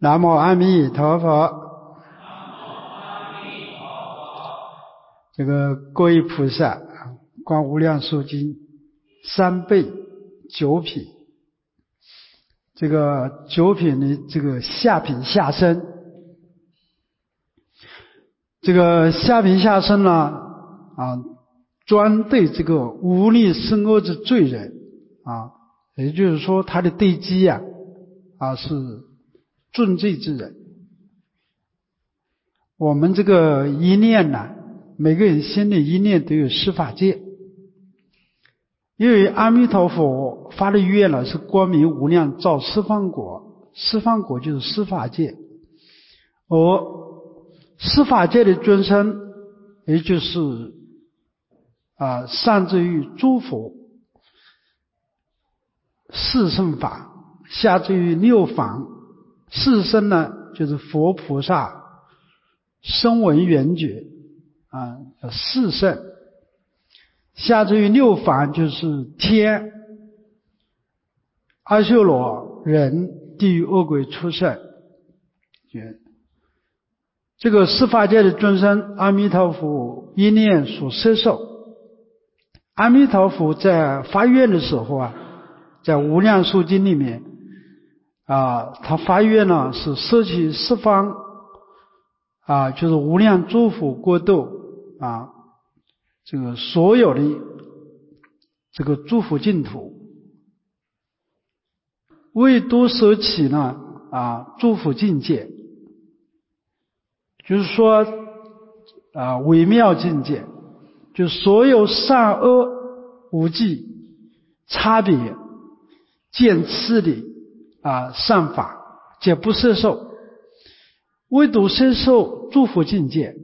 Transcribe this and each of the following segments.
南无阿弥陀佛。这个各位菩萨，观无量寿经三倍九品，这个九品的这个下品下生，这个下品下生呢，专对这个无力深恶之罪人也就是说他的对机是重罪之人。我们这个一念呢，每个人心里一念都有十法界，因为阿弥陀佛发的愿呢是光明无量造十方国，十方国就是十法界，而十法界的众生，也就是上至于诸佛四圣法，下至于六法，四圣呢就是佛菩萨声闻缘觉四圣，下至于六法就是天、阿修罗、人、地狱、恶鬼、畜生。这个十法界的众生，阿弥陀佛一念所摄受。阿弥陀佛在发愿的时候在无量寿经里面他发愿呢是摄取十方就是无量诸佛国度这个所有的这个诸佛净土，唯独舍起呢诸佛境界，就是说微妙境界，就所有善恶无记差别见次的善法皆不摄受，唯独摄受诸佛境界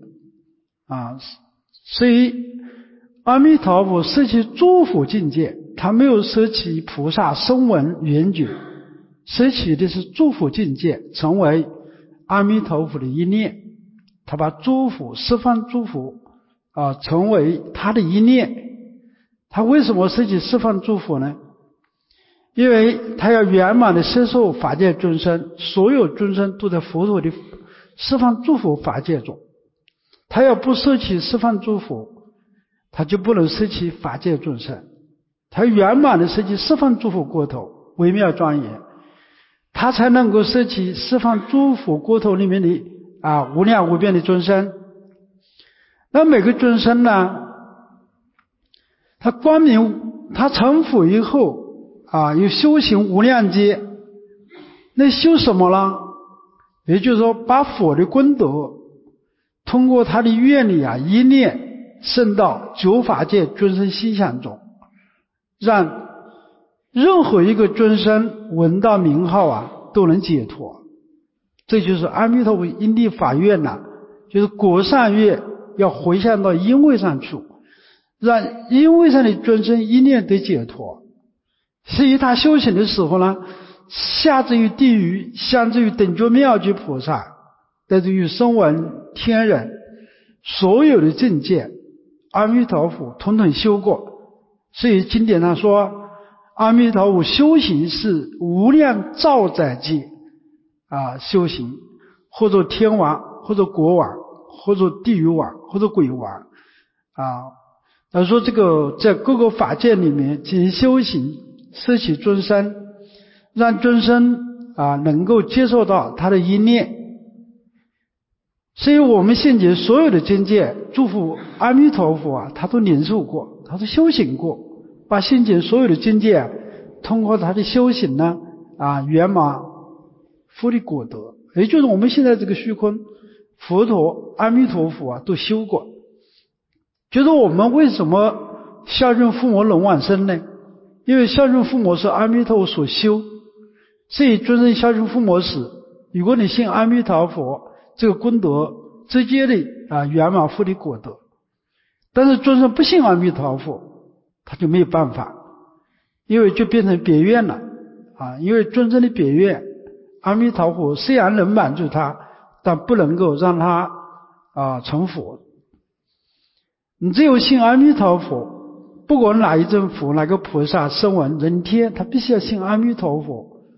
所以阿弥陀佛摄取诸佛境界，他没有摄取菩萨声闻缘觉，摄取的是诸佛境界，成为阿弥陀佛的一念，他把诸佛十方诸佛成为他的一念。他为什么摄取十方诸佛呢？因为他要圆满的摄受法界众生，所有众生都在佛陀的十方诸佛法界中，他要不摄取十方诸佛，他就不能摄取法界众生，他圆满的摄取十方诸佛国土微妙庄严，他才能够摄取十方诸佛国土里面的无量无边的众生。那每个众生呢，他光明，他成佛以后有修行无量劫，那修什么呢？也就是说把佛的功德通过他的愿力一念升到九法界众生心想中，让任何一个众生闻到名号都能解脱。这就是阿弥陀佛因地法愿就是果善愿要回向到因位上去，让因位上的众生一念得解脱。所以他修行的时候呢，下至于地狱，上至于等觉妙觉菩萨，乃至于声闻天人，所有的境界阿弥陀佛统统修过。所以经典上说，阿弥陀佛修行是无量兆载界修行，或者天王，或者国王，或者地狱王，或者鬼王他说这个在各个法界里面进行修行，摄取众生，让众生能够接受到他的一念。所以我们现前所有的境界，祝福阿弥陀佛他都领受过，他都修行过，把现前所有的境界通过他的修行呢圆满佛的果德，也就是我们现在这个虚空，佛陀阿弥陀佛都修过。就是我们为什么孝顺父母能往生呢？因为孝顺父母是阿弥陀佛所修，所以尊称孝顺父母时，如果你信阿弥陀佛，这个功德直接的圆满佛的果德。但是尊称不信阿弥陀佛，他就没有办法，因为就变成别愿了因为尊称的别愿，阿弥陀佛虽然能满足他，但不能够让他成佛。你只有信阿弥陀佛，不管哪一尊佛，哪个菩萨声闻人天，他必须要信阿弥陀佛，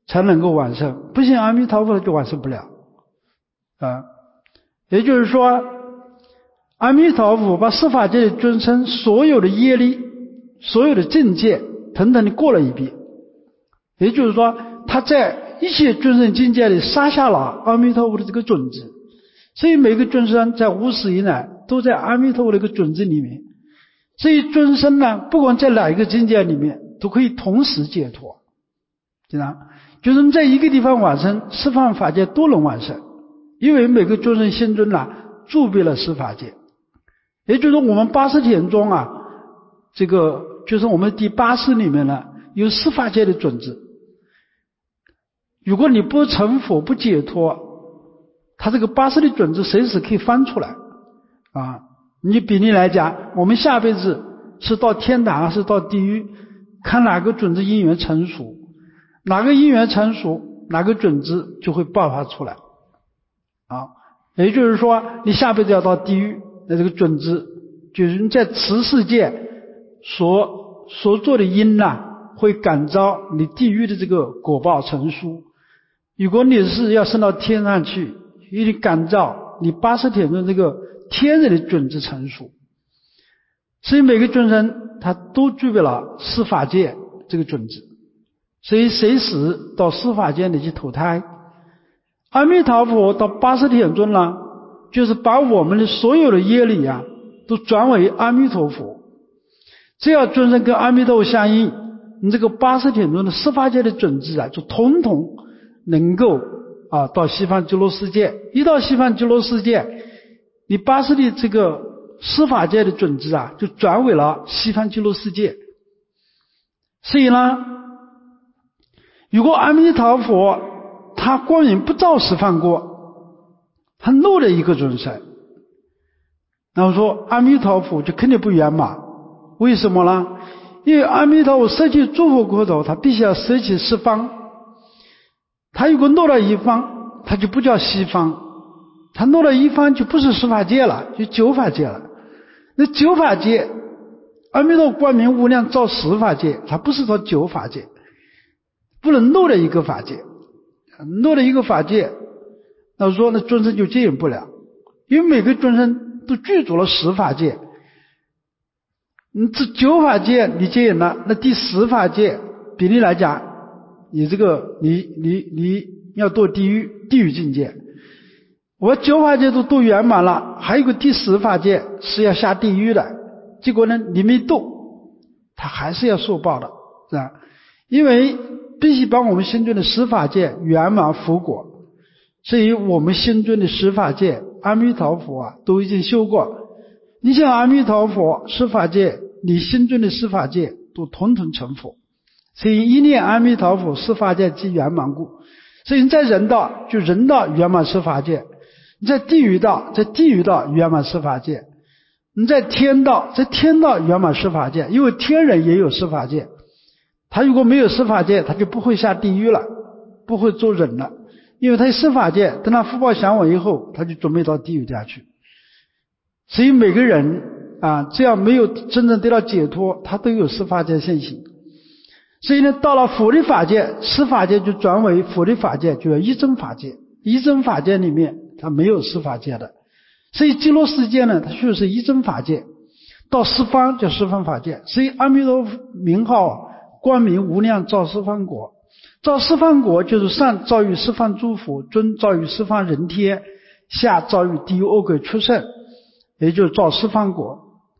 才能够往生，不信阿弥陀佛就往生不了啊。也就是说，阿弥陀佛把十法界的众生所有的业力、所有的境界等等的过了一遍，也就是说，他在一切众生境界里撒下了阿弥陀佛的这个种子，所以每个众生在无始以来都在阿弥陀佛的一个种子里面。所以众生呢，不管在哪一个境界里面，都可以同时解脱，对吧？就是你在一个地方往生，十方法界都能往生，因为每个众生心中呢，驻备了十法界。也就是说，我们80天中啊，这个就是我们第8识里面呢，有十法界的种子。如果你不成佛不解脱，他这个8识的种子随时可以翻出来啊。你比例来讲，我们下辈子是到天堂还是到地狱，看哪个种子因缘成熟，哪个因缘成熟，哪个种子就会爆发出来啊。也就是说，你下辈子要到地狱，那这个种子就是你在此世界所做的因会感召你地狱的这个果报成熟。如果你是要升到天上去，一定感召你80天中这个天人的种子成熟。所以每个众生他都具备了十法界这个种子，所以随时到十法界里去投胎。阿弥陀佛到80天中呢，就是把我们的所有的业力都转为阿弥陀佛。只要众生跟阿弥陀佛相应，你这个80天中的十法界的种子就统统能够到西方极乐世界。一到西方极乐世界，你80的这个十法界的种子就转为了西方极乐世界。所以呢，如果阿弥陀佛他光明不照十方国，他漏了一个众生，那么说阿弥陀佛就肯定不圆满。为什么呢？因为阿弥陀佛舍弃诸佛国土，他必须要舍弃十方。他如果落了一方，他就不叫西方，他落了一方就不是十法界了，就九法界了。那九法界，阿弥陀光明无量照十法界，他不是照九法界，不能落了一个法界。落了一个法界，那说那众生就接引不了，因为每个众生都具足了十法界。你这九法界你接引了，那第十法界比例来讲，你这个你要堕地狱境界。我九法界都圆满了，还有一个第十法界是要下地狱的，结果呢你没堕，他还是要受报的，是吧？因为必须把我们心中的十法界圆满佛果，所以我们心中的十法界阿弥陀佛都已经修过。你像阿弥陀佛十法界，你心中的十法界都统统成佛。所以一念阿弥陀佛十法界即圆满故。所以你在人道就人道圆满十法界，你在地狱道圆满十法界，你在天道圆满十法界。因为天人也有十法界，他如果没有十法界，他就不会下地狱了，不会做人了。因为他有十法界，等他福报享完以后，他就准备到地狱下去。所以每个人只要没有真正得到解脱，他都有十法界现行。所以呢，到了佛的法界，十法界就转为佛的法界，就叫一真法界。一真法界里面它没有十法界的，所以极乐世界呢，它就是一真法界。到十方叫十方法界。所以阿弥陀佛名号光明无量照十方国。照十方国就是上照于十方诸佛，中照于十方人天，下照于地狱恶鬼畜生，也就是照十方国。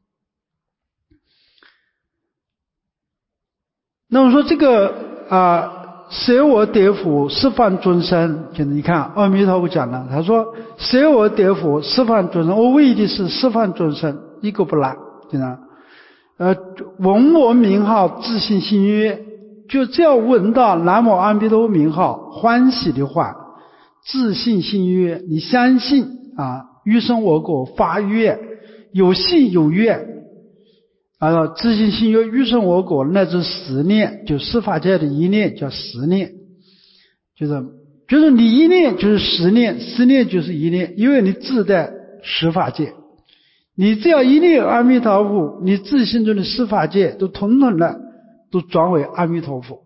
那么说这个舍我得佛十方众生，就是你看阿弥陀佛讲了，他说舍我得佛十方众生，我为的是十方众生一个不落，对吧？闻我名号自信信悦，就只要闻到南无阿弥陀佛名号欢喜的话，自信信悦，你相信欲生我国发愿，有信有愿自信信悦欲生我国，乃至十念，就十法界的一念叫十念，就是你一念就是十念，十念就是一念，因为你自带十法界。你只要一念阿弥陀佛，你自信中的十法界都统统的都转为阿弥陀佛。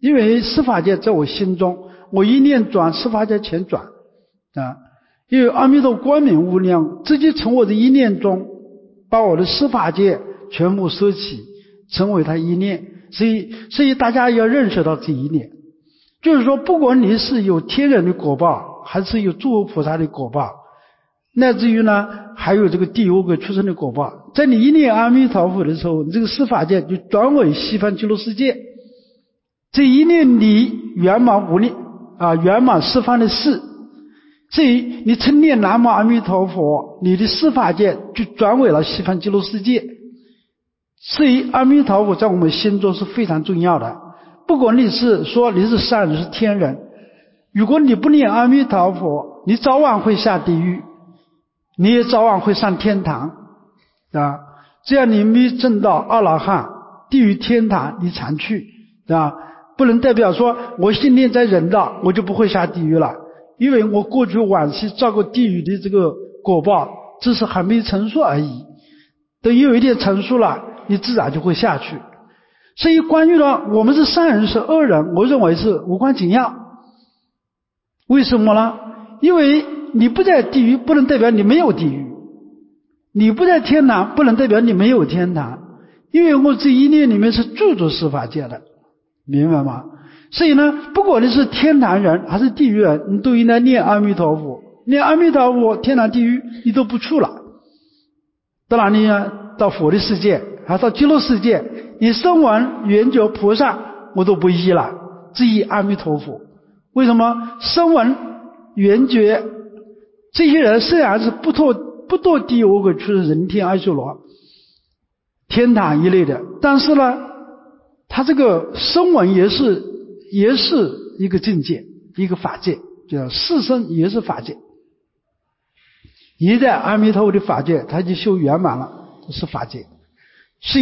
因为十法界在我心中，我一念转，十法界全转啊。因为阿弥陀光明无量，直接从我的一念中把我的十法界全部收起，成为他一念。所以大家要认识到这一念，就是说不管你是有天人的果报，还是有诸佛菩萨的果报，乃至于呢还有这个第五个出生的果报，在你一念阿弥陀佛的时候，这个十法界就转为西方极乐世界。这一念你圆满无念圆满十方的事，所以你称念南无阿弥陀佛，你的十法界就转为了西方极乐世界。所以阿弥陀佛在我们心中是非常重要的。不管你是说你是善人是天人，如果你不念阿弥陀佛，你早晚会下地狱，你也早晚会上天堂啊。只要你没证到阿罗汉，地狱天堂你常去啊。不能代表说我信念在人道，我就不会下地狱了，因为我过去往昔造过地狱的这个果报，只是还没成熟而已。等有一点成熟了，你自然就会下去。所以关于了我们是善人是恶人，我认为是无关紧要。为什么呢？因为你不在地狱不能代表你没有地狱，你不在天堂不能代表你没有天堂，因为我这一念里面是住着十法界的，明白吗？所以呢，不管你是天堂人还是地狱人，你都应该念阿弥陀佛。念阿弥陀佛，天堂地狱你都不去了，到哪里呢？到佛的世界，还到极乐世界，你声闻缘觉菩萨我都不依了，只依阿弥陀佛。为什么？声闻缘觉这些人虽然是不堕地狱去人天阿修罗天堂一类的，但是呢他这个声闻也是一个境界，一个法界，叫四声也是法界。一在阿弥陀佛的法界，他就修圆满了，是法界。所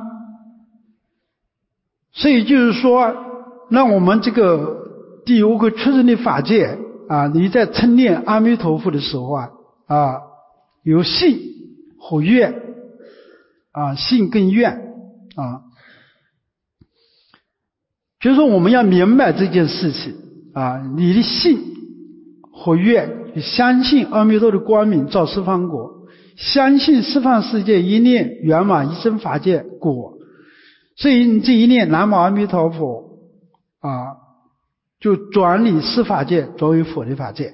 以就是说，让我们这个第五个出生的法界你在称念阿弥陀佛的时候有信和愿信跟愿就是说我们要明白这件事情你的信和愿，相信阿弥陀的光明照十方国，相信十方世界一念圆满一真法界果。所以你这一念南无阿弥陀佛就转理十法界转为佛的法界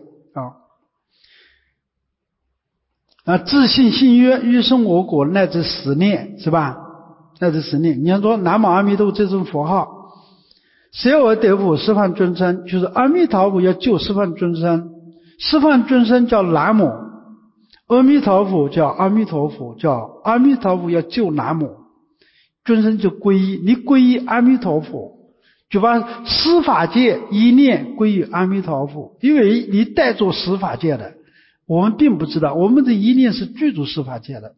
自信信约欲生我国乃至十念，是吧？乃至十念。你要说南无阿弥陀这种佛号，谁而得佛十方尊称，就是阿弥陀佛要救十方尊称，十方尊称叫南无，阿弥陀佛叫阿弥陀佛，叫阿弥陀佛要救南无，尊称就皈依，你皈依阿弥陀佛，就把十法界一念归于阿弥陀佛。因为你带着十法界的，我们并不知道，我们的一念是具足十法界的。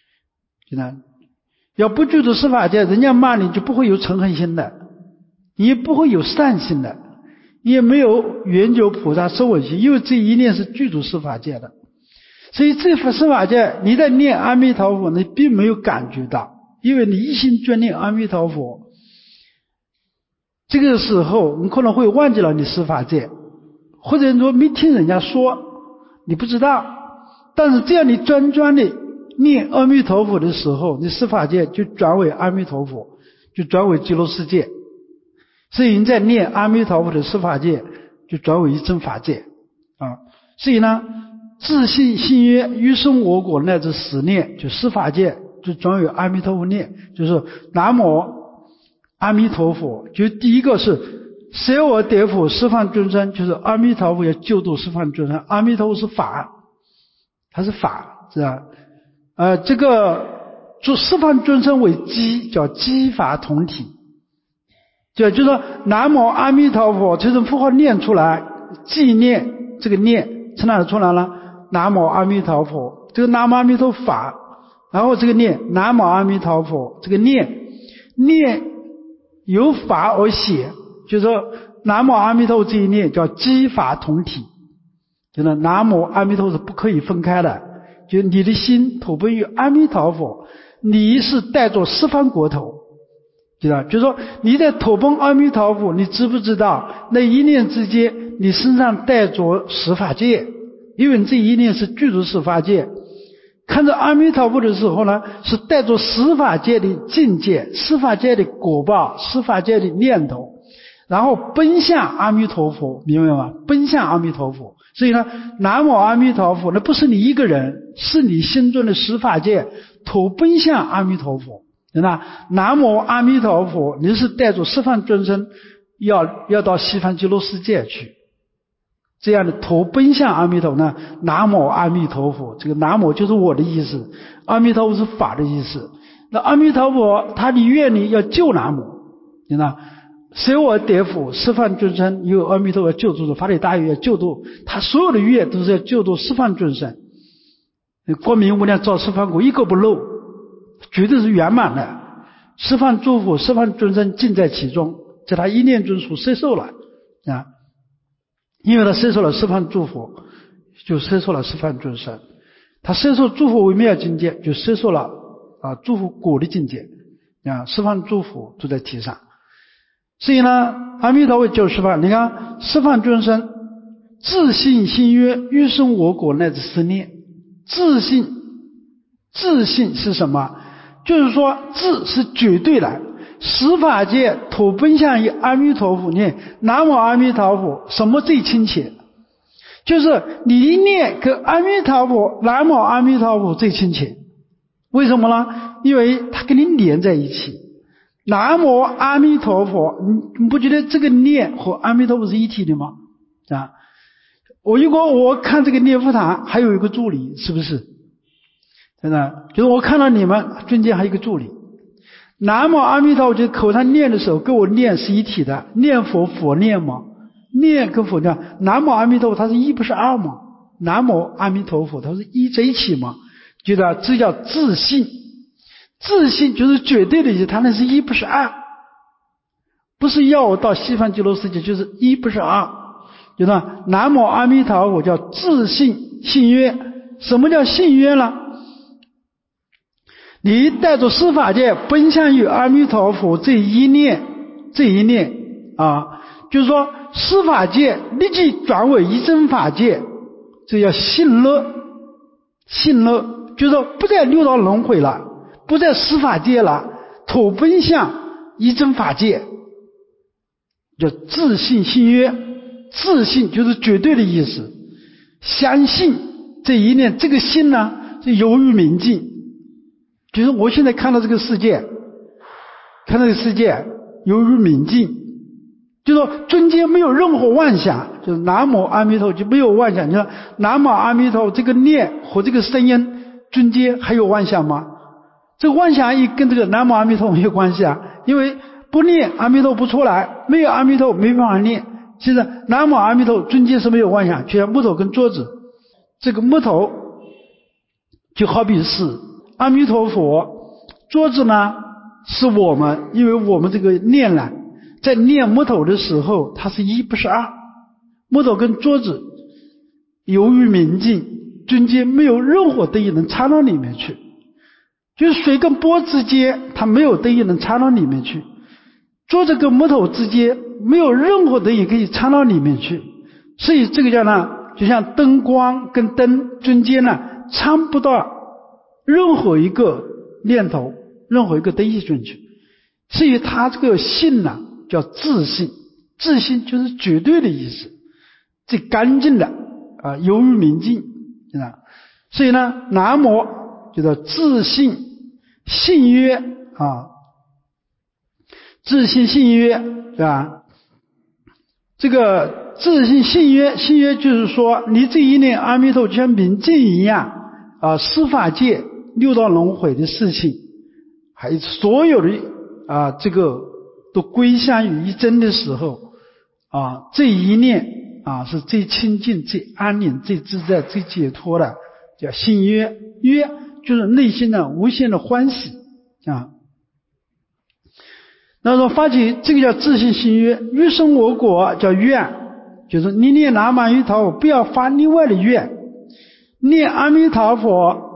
要不具足十法界，人家骂你就不会有嗔恨心的，你也不会有善心的，你也没有圆觉菩萨声闻心，因为这一念是具足十法界的。所以这十法界你在念阿弥陀佛，你并没有感觉到，因为你一心眷念阿弥陀佛，这个时候你可能会忘记了你十法界，或者说没听人家说你不知道。但是只要你专的念阿弥陀佛的时候，你十法界就转为阿弥陀佛，就转为极乐世界。所以你在念阿弥陀佛的十法界就转为一真法界所以呢，自信信约欲生我国乃至十念，就十法界就转为阿弥陀佛念，就是南无阿弥陀佛。就第一个是谁我得佛十方尊称，就是阿弥陀佛要救度十方尊称。阿弥陀佛是法，它是法，是吧？这个就十方尊称为机，叫机法同体。就是说南无阿弥陀佛这种符号念出来，记念这个念从哪里出来了？南无阿弥陀佛，这个南无阿弥陀法，然后这个念南无阿弥陀佛，这个念由法而写，就是说南无阿弥陀佛这一念叫机法同体，就是南无阿弥陀佛是不可以分开的，就你的心投奔于阿弥陀佛，你是带着十方国土， 知道？就是说你在投奔阿弥陀佛，你知不知道那一念之间你身上带着十法界，因为你这一念是具足十法界。看着阿弥陀佛的时候呢，是带着十法界的境界、十法界的果报、十法界的念头，然后奔向阿弥陀佛，明白吗？奔向阿弥陀佛。所以呢，南无阿弥陀佛，那不是你一个人，是你心中的十法界投奔向阿弥陀佛。那南无阿弥陀佛，你是带着十方众生要到西方极乐世界去，这样的投奔向阿弥陀佛呢？南无阿弥陀佛，这个南无就是我的意思，阿弥陀佛是法的意思。那阿弥陀佛他的愿力要救南无，你看舍我得福，十方众生有阿弥陀佛救助的，法体大愿要救度，他所有的愿都是要救度十方众生，光明无量照十方国，一个不漏，绝对是圆满的。十方诸佛十方众生尽在其中，在他一念中所摄受了啊，因为他摄受了十方诸佛，就摄受了十方众生。他摄受诸佛为妙境界，就摄受了诸佛果的境界啊，十方诸佛都在体上。所以呢，阿弥陀佛救十方，你看十方众生自信信约，欲生我国乃至十念。自信是什么？就是说自是绝对的，十法界投奔向于阿弥陀佛，念南无阿弥陀佛，什么最亲切？就是你一念跟阿弥陀佛南无阿弥陀佛最亲切。为什么呢？因为它跟你连在一起。南无阿弥陀佛，你不觉得这个念和阿弥陀佛是一体的吗？啊，如果我看这个念佛堂还有一个助理，是不是？真的，就是我看到你们中间还有一个助理。南无阿弥陀佛，就是口上念的时候跟我念是一体的，念佛佛念吗？念跟佛念，南无阿弥陀佛它是一不是二吗？南无阿弥陀佛它是一在一起吗？觉得这叫自信。自信就是绝对的意思，它那是一不是二，不是要我到西方极乐世界，就是一不是二。觉得南无阿弥陀佛叫自信信约。什么叫信约呢？你带着十法界奔向于阿弥陀佛这一念就是说十法界立即转为一真法界，这叫信乐。就是说不再六道轮回了，不在十法界了，投奔向一真法界，叫自信信约。自信就是绝对的意思，相信这一念，这个信呢是由于明镜，就是我现在看到这个世界，由于明镜，就是说中间没有任何妄想，就是南无阿弥陀就没有妄想。你说南无阿弥陀这个念和这个声音中间还有妄想吗？这个妄想也跟这个南无阿弥陀没有关系啊，因为不念阿弥陀不出来，没有阿弥陀没办法念。其实南无阿弥陀中间是没有妄想，就像木头跟桌子，这个木头就好比是阿弥陀佛，桌子呢是我们，因为我们这个念呢在念木头的时候它是一不是二，木头跟桌子由于明镜中间没有任何东西能插到里面去，就是水跟钵之间它没有东西能插到里面去，桌子跟木头之间没有任何东西可以插到里面去，所以这个叫呢，就像灯光跟灯中间呢插不到任何一个念头，任何一个东西进去。所以它这个信呢叫自信，自信就是绝对的意思，最干净的由于明镜。所以呢南无就叫自信信约自信信约，对吧？这个自信信约，信约就是说你这一念阿弥陀就像明镜一样十法界六道轮回的事情，还有所有的这个都归向于一真的时候这一念是最清净最安宁最自在最解脱的，叫信约。约就是内心的无限的欢喜那说发起这个叫自信信约。欲生我国叫愿，就是你念南无阿弥陀佛不要发另外的愿，念阿弥陀佛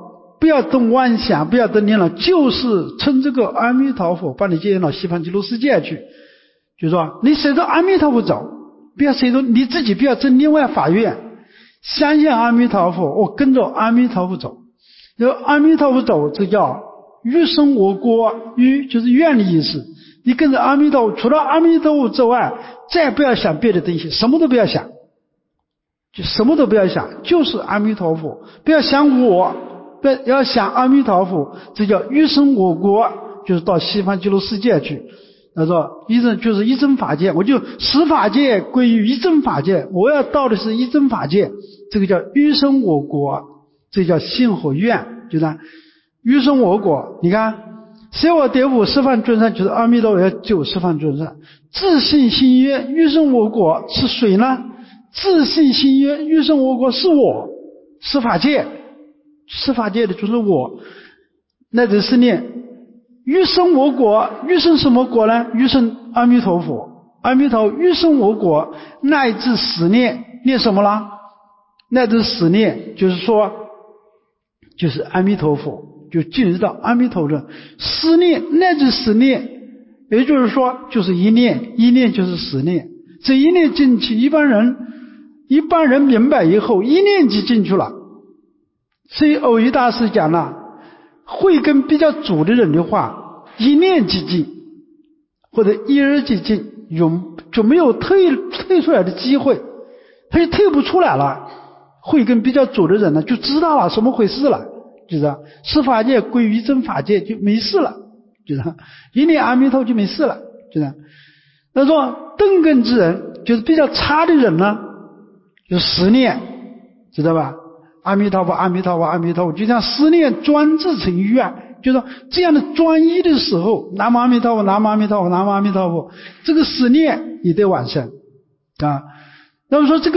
不要动妄想，不要动念了，就是趁这个阿弥陀佛把你接引到西方极乐世界去。就是说你随着阿弥陀佛走，不要随着你自己，不要争另外法院，相信阿弥陀佛，我跟着阿弥陀佛走。然后阿弥陀佛走，这叫欲生我国，欲就是愿的意思。你跟着阿弥陀佛，除了阿弥陀佛之外，再不要想别的东西，什么都不要想，就什么都不要想，就是阿弥陀佛，不要想我，不要想阿弥陀佛，这叫欲生我国，就是到西方极乐世界去。他说就是一真法界，我就十法界归于一真法界，我要到的是一真法界，这个叫欲生我国，这叫信和愿，就是欲生我国。你看舍我得我十方众生，就是阿弥陀佛要救十方众生。自信心曰欲生我国是谁呢？自信心曰欲生我国是我，十法界，十法界的就是我。那就是念欲生我国，欲生什么国呢？欲生阿弥陀佛，阿弥陀欲生我国，乃至十念，念什么了？乃至十念，就是说就是阿弥陀佛，就进入到阿弥陀佛十念，乃至十念，也就是说就是一念，一念就是十念。这一念进去，一般人明白以后，一念就进去了。所以偶一大师讲了，慧根比较足的人的话，一念即进，或者一日即进，就没有退出来的机会，他就退不出来了。慧根比较足的人呢，就知道了什么回事了，就是十法界归于真法界，就没事了，就是一念阿弥陀就没事了，就是那说钝根之人，就是比较差的人呢，就十念，知道吧？阿弥陀佛，阿弥陀佛，阿弥陀佛，就像十念专制成愿，就是说这样的专一的时候，南无阿弥陀佛，南无阿弥陀佛，南无阿弥陀佛，这个十念也得往生啊。那么说这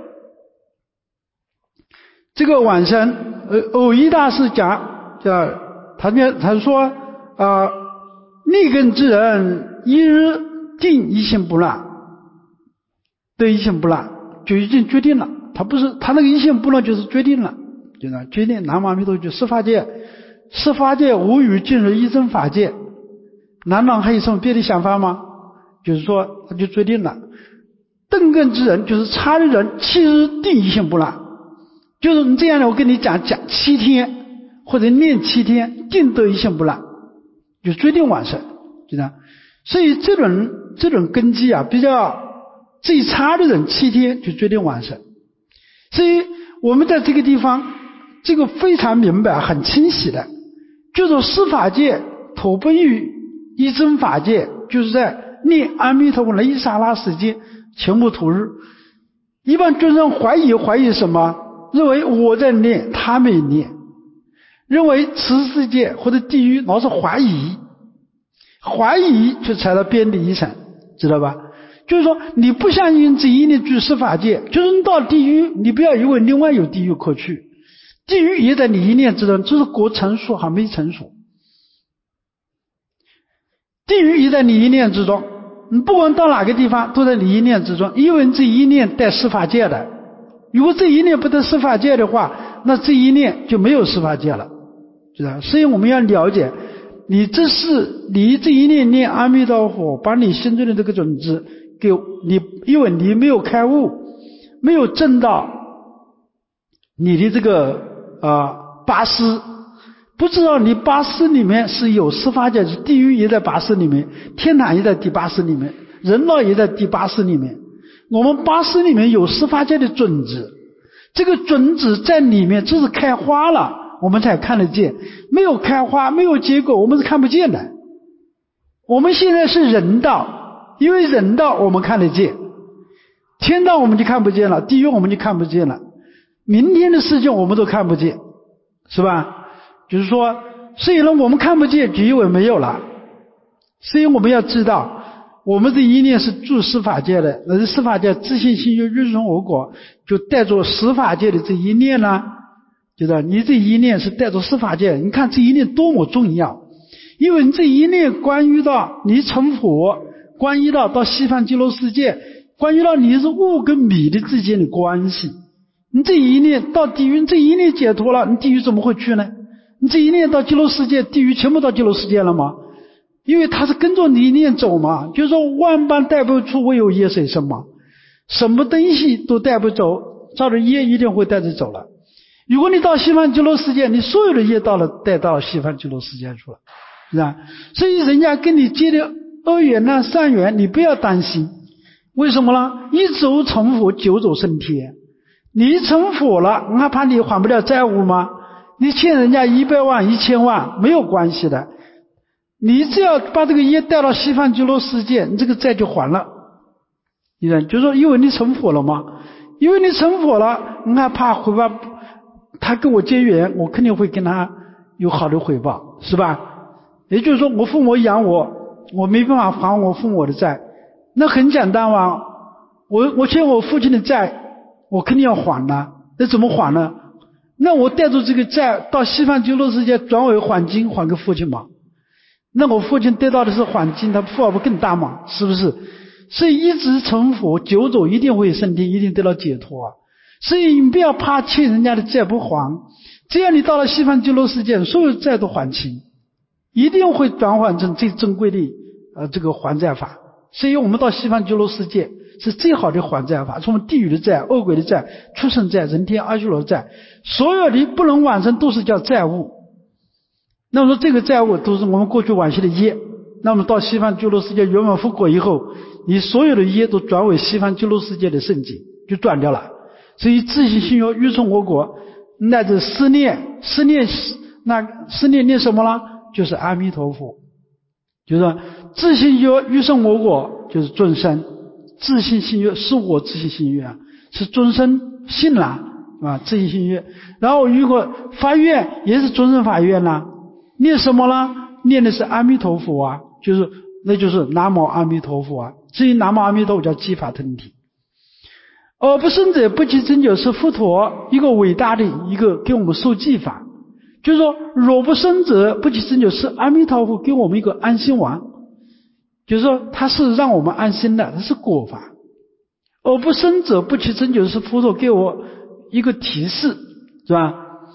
个往生，偶一大师讲，他说逆根之人，一日定一心不乱，对一心不乱就已经决定了。他那个一心不乱就是决定了，就是决定南无阿弥陀佛，就十法界无语进入一真法界，难道还有什么别的想法吗？就是说他就决定了。钝根之人就是差的人，7日定一心不乱，就是你这样的，我跟你讲7天或者念7天，定得一心不乱，就决定往生，就这样。所以这种根基啊，比较最差的人7天就决定往生。所以我们在这个地方，这个非常明白，很清晰的，就是十法界投奔于一真法界，就是在念阿弥陀佛那一刹那时间全部投入。一般众生怀疑什么？认为我在念，他没念，认为此世界或者地狱老是怀疑就踩到边的一层，知道吧？就是说你不相信这一念居十法界，就是你到地狱，你不要以为另外有地狱可去，地狱也在你一念之中，只是果成熟还没成熟。地狱也在你一念之中，你不管到哪个地方都在你一念之中，因为这一念带十法界的，如果这一念不得十法界的话，那这一念就没有十法界了，知道？所以我们要了解，你这一念念阿弥陀佛，把你心中的这个种子给你，因为你没有开悟，没有证到你的这个八识，不知道你八识里面是有十法界，地狱也在八识里面，天堂也在第八识里面，人道也在第八识里面。我们八识里面有十法界的种子，这个种子在里面只是开花了，我们才看得见，没有开花没有结果，我们是看不见的。我们现在是人道，因为人道我们看得见，天道我们就看不见了，地狱我们就看不见了，明天的事情我们都看不见，是吧？就是说虽然我们看不见，就以为没有了。所以我们要知道，我们这一念是住十法界的，而十法界自信心就日生我果，就带着十法界的这一念呢，就是你这一念是带着十法界，你看这一念多么重要，因为你这一念关于到你成佛，关于到西方极乐世界，关于到你是物跟米的之间的关系。你这一念到地狱，这一念解脱了，你地狱怎么会去呢？ 你这一念到极乐世界，地狱全部到极乐世界了吗？因为它是跟着你一念走嘛，就是说万般带不出，唯有业随身嘛，什么东西都带不走，照着业一定会带着走了。如果你到西方极乐世界，你所有的业带到了西方极乐世界去了，是吧？所以人家跟你结的恶缘呐、善缘，你不要担心。为什么呢？一走成佛，久走升天。你一成佛了，还怕你还不了债务吗？你欠人家100万、1000万没有关系的，你只要把这个业带到西方极乐世界，你这个债就还了。你看，就是说，因为你成佛了嘛，因为你成佛了，你还怕回报？他跟我结缘，我肯定会跟他有好的回报，是吧？也就是说，我父母养我，我没办法还我父母的债，那很简单嘛，我欠我父亲的债，我肯定要还呢。那怎么还呢？那我带着这个债到西方极乐世界转为还金，还给父亲嘛。那我父亲得到的是还金，他福报不更大嘛？是不是？所以一直成佛，久走一定会升天，一定得到解脱啊。所以你不要怕欠人家的债不还，只要你到了西方极乐世界，所有债都还清，一定会转换成最珍贵的这个还债法。所以我们到西方极乐世界是最好的还债法，从地狱的债、恶鬼的债、畜生债、人天阿修罗债，所有的不能往生都是叫债务。那么说这个债务都是我们过去往昔的业，那么到西方极乐世界圆满复果以后，你所有的业都转为西方极乐世界的圣境，就断掉了。所以自信信愿欲生我国，乃至思念念什么呢？就是阿弥陀佛。就是说自信信欲生我国就是众生，自信信愿是我自信信愿，是众生信了啊，自信信愿。然后如果发愿也是众生发愿啦，念什么呢？念的是阿弥陀佛啊，那就是南无阿弥陀佛啊。至于南无阿弥陀佛叫基法腾体。而不生者不其真久是佛陀一个伟大的一个给我们受记法，就是说若不生者不其真久是阿弥陀佛给我们一个安心丸，就是说他是让我们安心的，他是果法。而不生者不其真久是佛陀给我一个提示，是吧？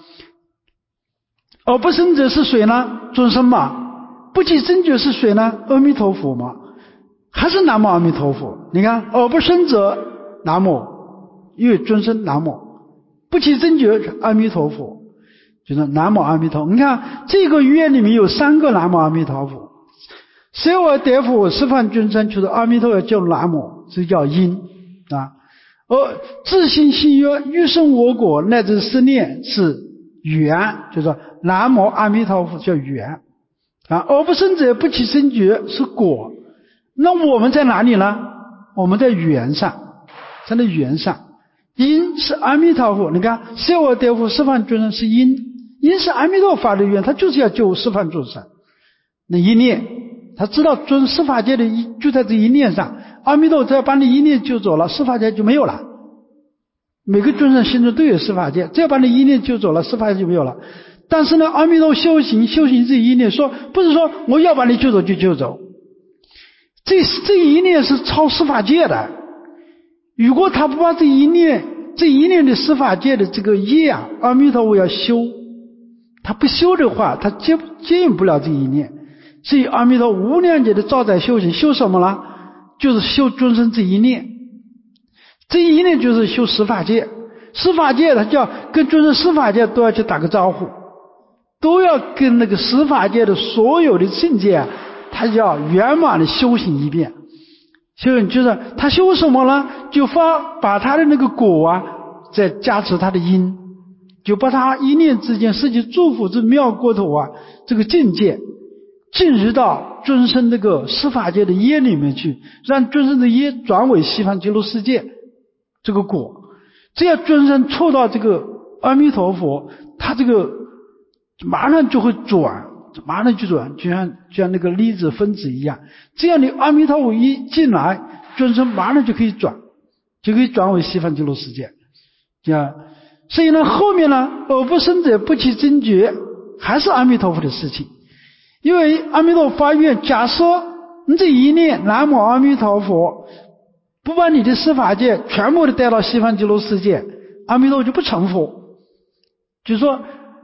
而不生者是谁呢？众生嘛。不其真久是谁呢？阿弥陀佛嘛，还是南无阿弥陀佛。你看而不生者南无，因为众生南无，不其真觉阿弥陀佛，就是南无阿弥陀佛。你看这个愿里面有3个南无阿弥陀佛，舍我得佛十方众生，就是阿弥陀佛叫南无，这叫因啊。而自信信愿欲生我国乃至思念是缘，就是南无阿弥陀佛叫缘啊。而不生者不其真觉是果。那我们在哪里呢？我们在缘上，在那缘上。因是阿弥陀佛，你看舍我得佛十方众生是因是阿弥陀佛发的愿，他就是要救十方众生。那一念他知道十法界的就在这一念上，阿弥陀佛只要把你一念救走了，十法界就没有了。每个众生心中都有十法界，只要把你一念救走了，十法界就没有了。但是呢，阿弥陀佛修行这一念，不是说我要把你救走就救走，这一念是超十法界的。如果他不把这一念的十法界的这个业啊，阿弥陀佛要修，他不修的话，他接引不了这一念。所以阿弥陀无量劫的造载修行，修什么呢？就是修众生这一念。这一念就是修十法界，十法界他就要跟众生十法界都要去打个招呼，都要跟那个十法界的所有的境界，他要圆满的修行一遍。修行就是他修什么呢？就把他的那个果啊，再加持他的因，就把他一念之间实际祝福之妙国头啊，这个境界进入到众生这个十法界的业里面去，让众生的业转为西方极乐世界这个果。只要众生触到这个阿弥陀佛，他这个马上就会转，就像那个粒子分子一样。只要你阿弥陀佛一进来，众生马上就可以转为西方极乐世界。这样，所以呢，后面呢，而不生者不其真觉，还是阿弥陀佛的事情。因为阿弥陀佛发愿，假设你这一念南无阿弥陀佛，不把你的十法界全部的带到西方极乐世界，阿弥陀佛就不成佛。就是说，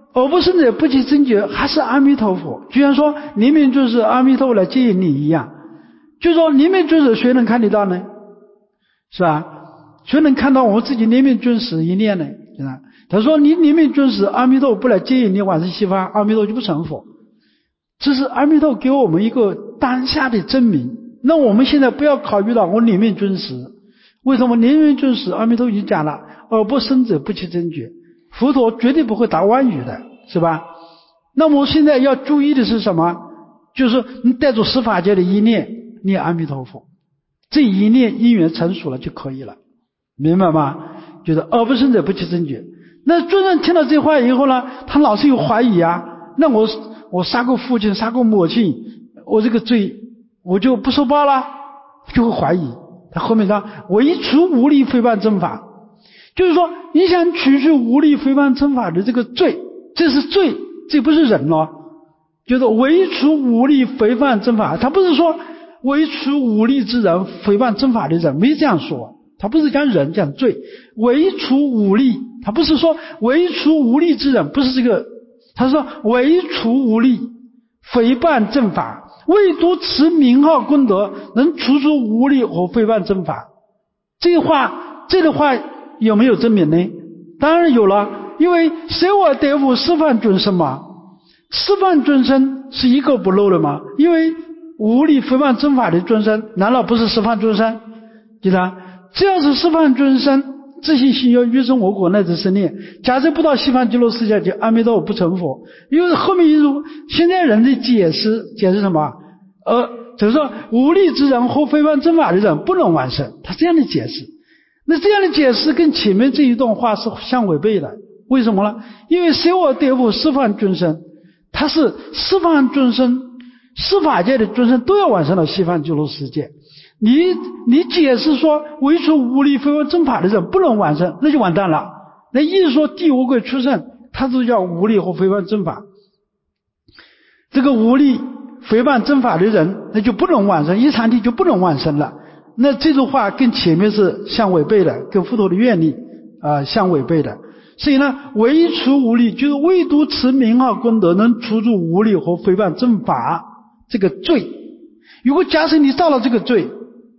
而不生者不其真觉，还是阿弥陀佛。就像说临命终时阿弥陀佛来接引你一样，就说临命终时谁能看得到呢？是吧？谁能看到我们自己临命终时一念呢？是吧？他说你临命终时阿弥陀佛不来接引你往生西方，阿弥陀佛就不成佛。这是阿弥陀佛给我们一个当下的证明。那我们现在不要考虑到我临命终时，为什么临命终时阿弥陀佛已经讲了，而不生者不其真觉，佛陀绝对不会答妄语的，是吧？那么现在要注意的是什么？就是你带着十法界的一念念阿弥陀佛，这一念因缘成熟了就可以了，明白吗？就是而不生者不其真觉。那尊人听到这话以后呢，他老是有怀疑啊，那我杀过父亲杀过母亲，我这个罪我就不受报了，就会怀疑。他后面说唯除无力非办正法，就是说你想取去无力非办正法的这个罪，这是罪，这不是人了，就是唯除无力非办正法。他不是说唯除无力之人非办正法的人，没这样说，他不是讲人讲罪，唯除无力，他不是说唯除无力之人，不是这个，他说唯除无力非办正法，唯独持名号功德能除无力和非办正法。这个话有没有证明呢？当然有了，因为舍我得福十方众生嘛，十方众生是一个不漏的嘛，因为无力非办正法的众生难道不是十方众生？记得只要是十方众生自信心有欲生我果乃至生念，假设不到西方极乐世界就阿弥陀佛不成佛。因为后面一入现在人的解释什么？就是说无力之人或非办正法的人不能完生，他这样的解释。那这样的解释跟前面这一段话是相违背的。为什么呢？因为舍我得福十方众生，他是十方众生十法界的众生都要完生到西方极乐世界。你解释说唯除无力非办正法的人不能完生，那就完蛋了。那意思说第五鬼出生他就叫无力或非办正法，这个无力非办正法的人那就不能完生，一禅体就不能完生了。那这句话跟前面是相违背的，跟佛陀的愿力相违背的。所以呢，唯除无力就是唯独持名号功德能除无力和非办正法这个罪。如果假设你造了这个罪，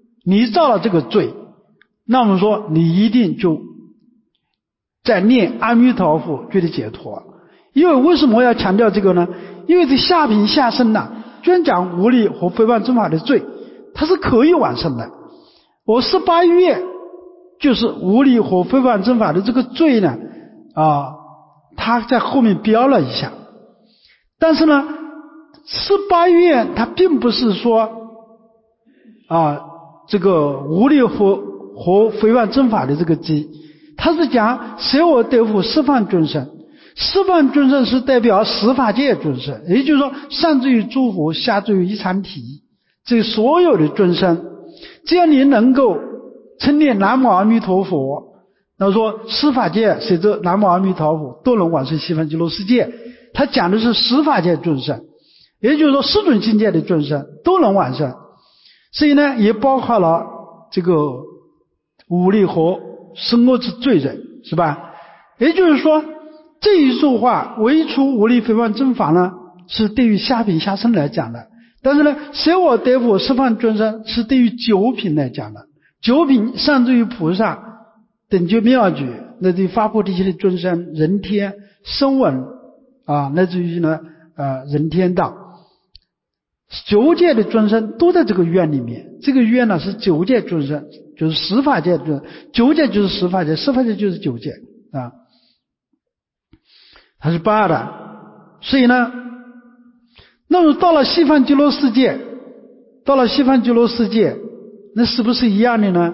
那我们说你一定就在念阿弥陀佛觉得解脱。因为为什么要强调这个呢？因为这下品下生专讲无力和非办正法的罪，它是可以完生的。我18月就是无力和非办正法的这个罪呢他在后面标了一下。但是呢18月它并不是说这个无力和非办正法的这个机，它是讲舍我得福十方众生，十方众生是代表十法界众生，也就是说上至于诸佛，下至于一禅体，这所有的众生，只要你能够称念南无阿弥陀佛，那说十法界随着南无阿弥陀佛都能往生西方极乐世界。他讲的是十法界众生，也就是说十种境界的众生都能往生。所以呢也包括了这个无力和生恶之罪人，是吧？也就是说这一句话唯除无力非办正法呢是对于下品下生来讲的，但是呢舍我得福十方众生是对于九品来讲的。九品上至于菩萨等觉妙觉，乃至于发菩提心的众生，人天声闻乃至于呢人天道，九界的众生都在这个愿里面。这个愿呢是九界众生，就是十法界众生，九界就是十法界，十法界就是九界它是8的。所以呢那么到了西方极乐世界，那是不是一样的呢？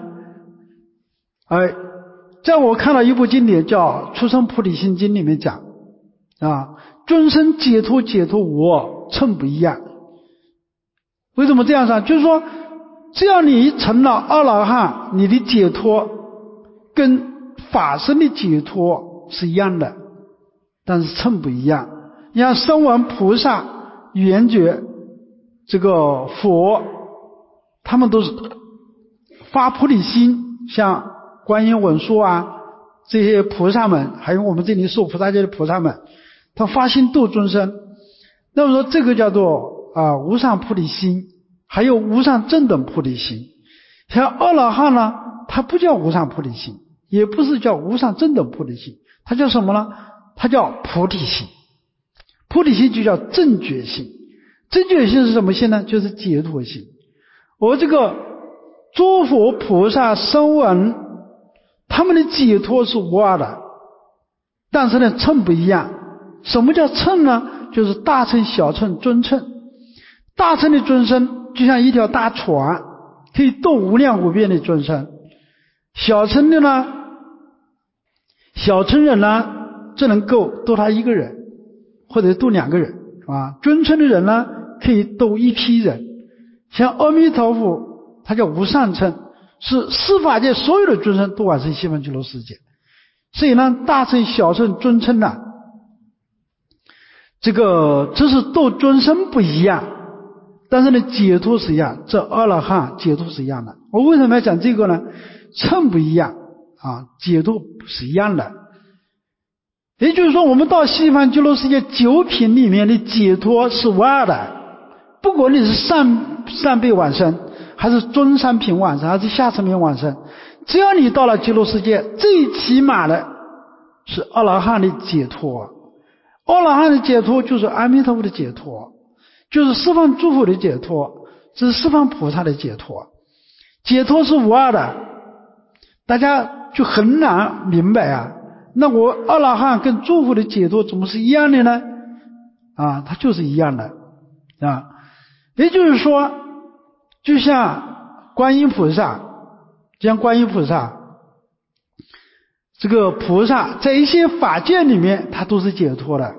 在我看到一部经典叫《出生菩提心经》里面讲众生解脱我称不一样。为什么这样说？就是说只要你成了阿罗汉，你的解脱跟法身的解脱是一样的，但是称不一样。你像声闻菩萨缘觉这个佛，他们都是发菩提心，像观音文殊这些菩萨们，还有我们这里受菩萨界的菩萨们， 他发心度众生。那么说这个叫做无上菩提心，还有无上正等菩提心。像阿罗汉呢，他不叫无上菩提心，也不是叫无上正等菩提心，他叫什么呢？他叫菩提心。菩提心就叫正觉心。正觉心是什么心呢？就是解脱心。我这个诸佛菩萨声闻，他们的解脱是无二的，但是呢乘不一样。什么叫乘呢？就是大乘、小乘、中乘。大乘的众生就像一条大船，可以渡无量无边的众生。小乘的呢，小乘人呢只能够渡他一个人，或者渡两个人，是吧？中乘的人呢可以渡一批人。像阿弥陀佛，他叫无上乘，是十法界所有的众生都往生西方极乐世界。所以呢，大乘、小乘、中乘呢，这是度众生不一样，但是呢解脱是一样，这阿罗汉解脱是一样的。我为什么要讲这个呢？乘不一样解脱是一样的。也就是说，我们到西方极乐世界九品里面的解脱是无二的，不管你是上辈往生，还是中上品往生，还是下层品往生，只要你到了极乐世界，最起码的是阿罗汉的解脱。阿罗汉的解脱就是阿弥陀佛的解脱，就是十方诸佛的解脱，这是十方菩萨的解脱。解脱是无二的，大家就很难明白那我阿罗汉跟诸佛的解脱怎么是一样的呢？它就是一样的也就是说，就像观音菩萨，这个菩萨在一些法界里面他都是解脱的，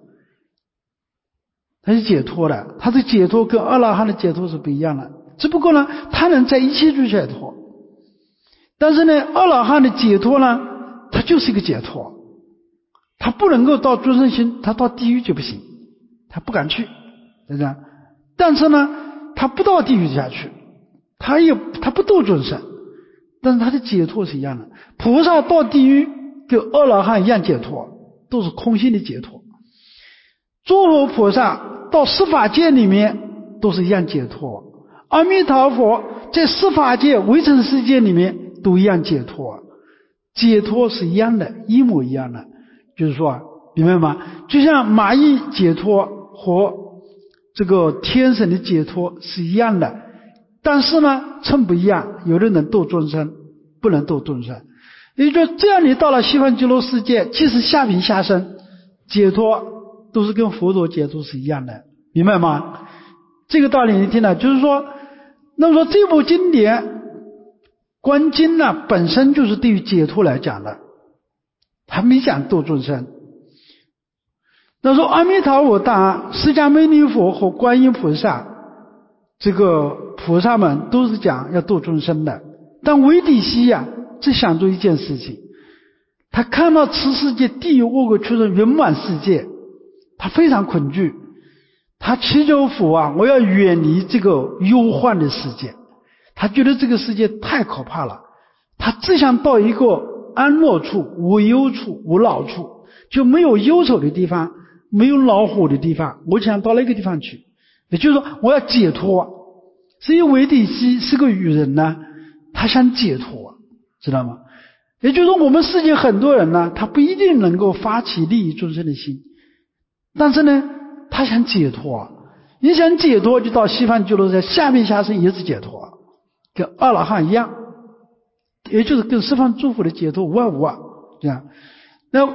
他是解脱的，他的解脱跟阿罗汉的解脱是不一样的。只不过呢，他能在一切处解脱，但是呢，阿罗汉的解脱呢，他就是一个解脱，他不能够到众生心，他到地狱就不行，他不敢去，是不是？但是呢，他不到地狱下去，他不度众生，但是他的解脱是一样的。菩萨到地狱跟阿罗汉一样解脱，都是空性的解脱。诸佛菩萨到十法界里面都是一样解脱，阿弥陀佛在十法界微尘世界里面都一样解脱，解脱是一样的，一模一样的。就是说明白吗？就像蚂蚁解脱和这个天神的解脱是一样的，但是呢乘不一样，有的能度众生，不能度众生。也就是说，这样你到了西方极乐世界，即使下品下生解脱都是跟佛陀解脱是一样的，明白吗？这个道理你听了，就是说，那么说这部经典观经呢，本身就是对于解脱来讲的，他没讲度众生。那说阿弥陀佛当释迦牟尼佛和观音菩萨，这个菩萨们都是讲要度众生的，但维底西只想做一件事情，他看到此世界地狱恶鬼畜生圆满世界，他非常恐惧，他祈求佛我要远离这个忧患的世界，他觉得这个世界太可怕了，他只想到一个安乐处、无忧处、无恼处，就没有忧愁的地方，没有恼火的地方，我想到那个地方去。也就是说我要解脱。所以维底西是个愚人呢，他想解脱，知道吗？也就是说我们世界很多人呢，他不一定能够发起利益众生的心，但是呢他想解脱。你想解脱就到西方极乐世界，下面下生也是解脱，跟阿罗汉一样，也就是跟十方诸佛的解脱无二无二，这样。那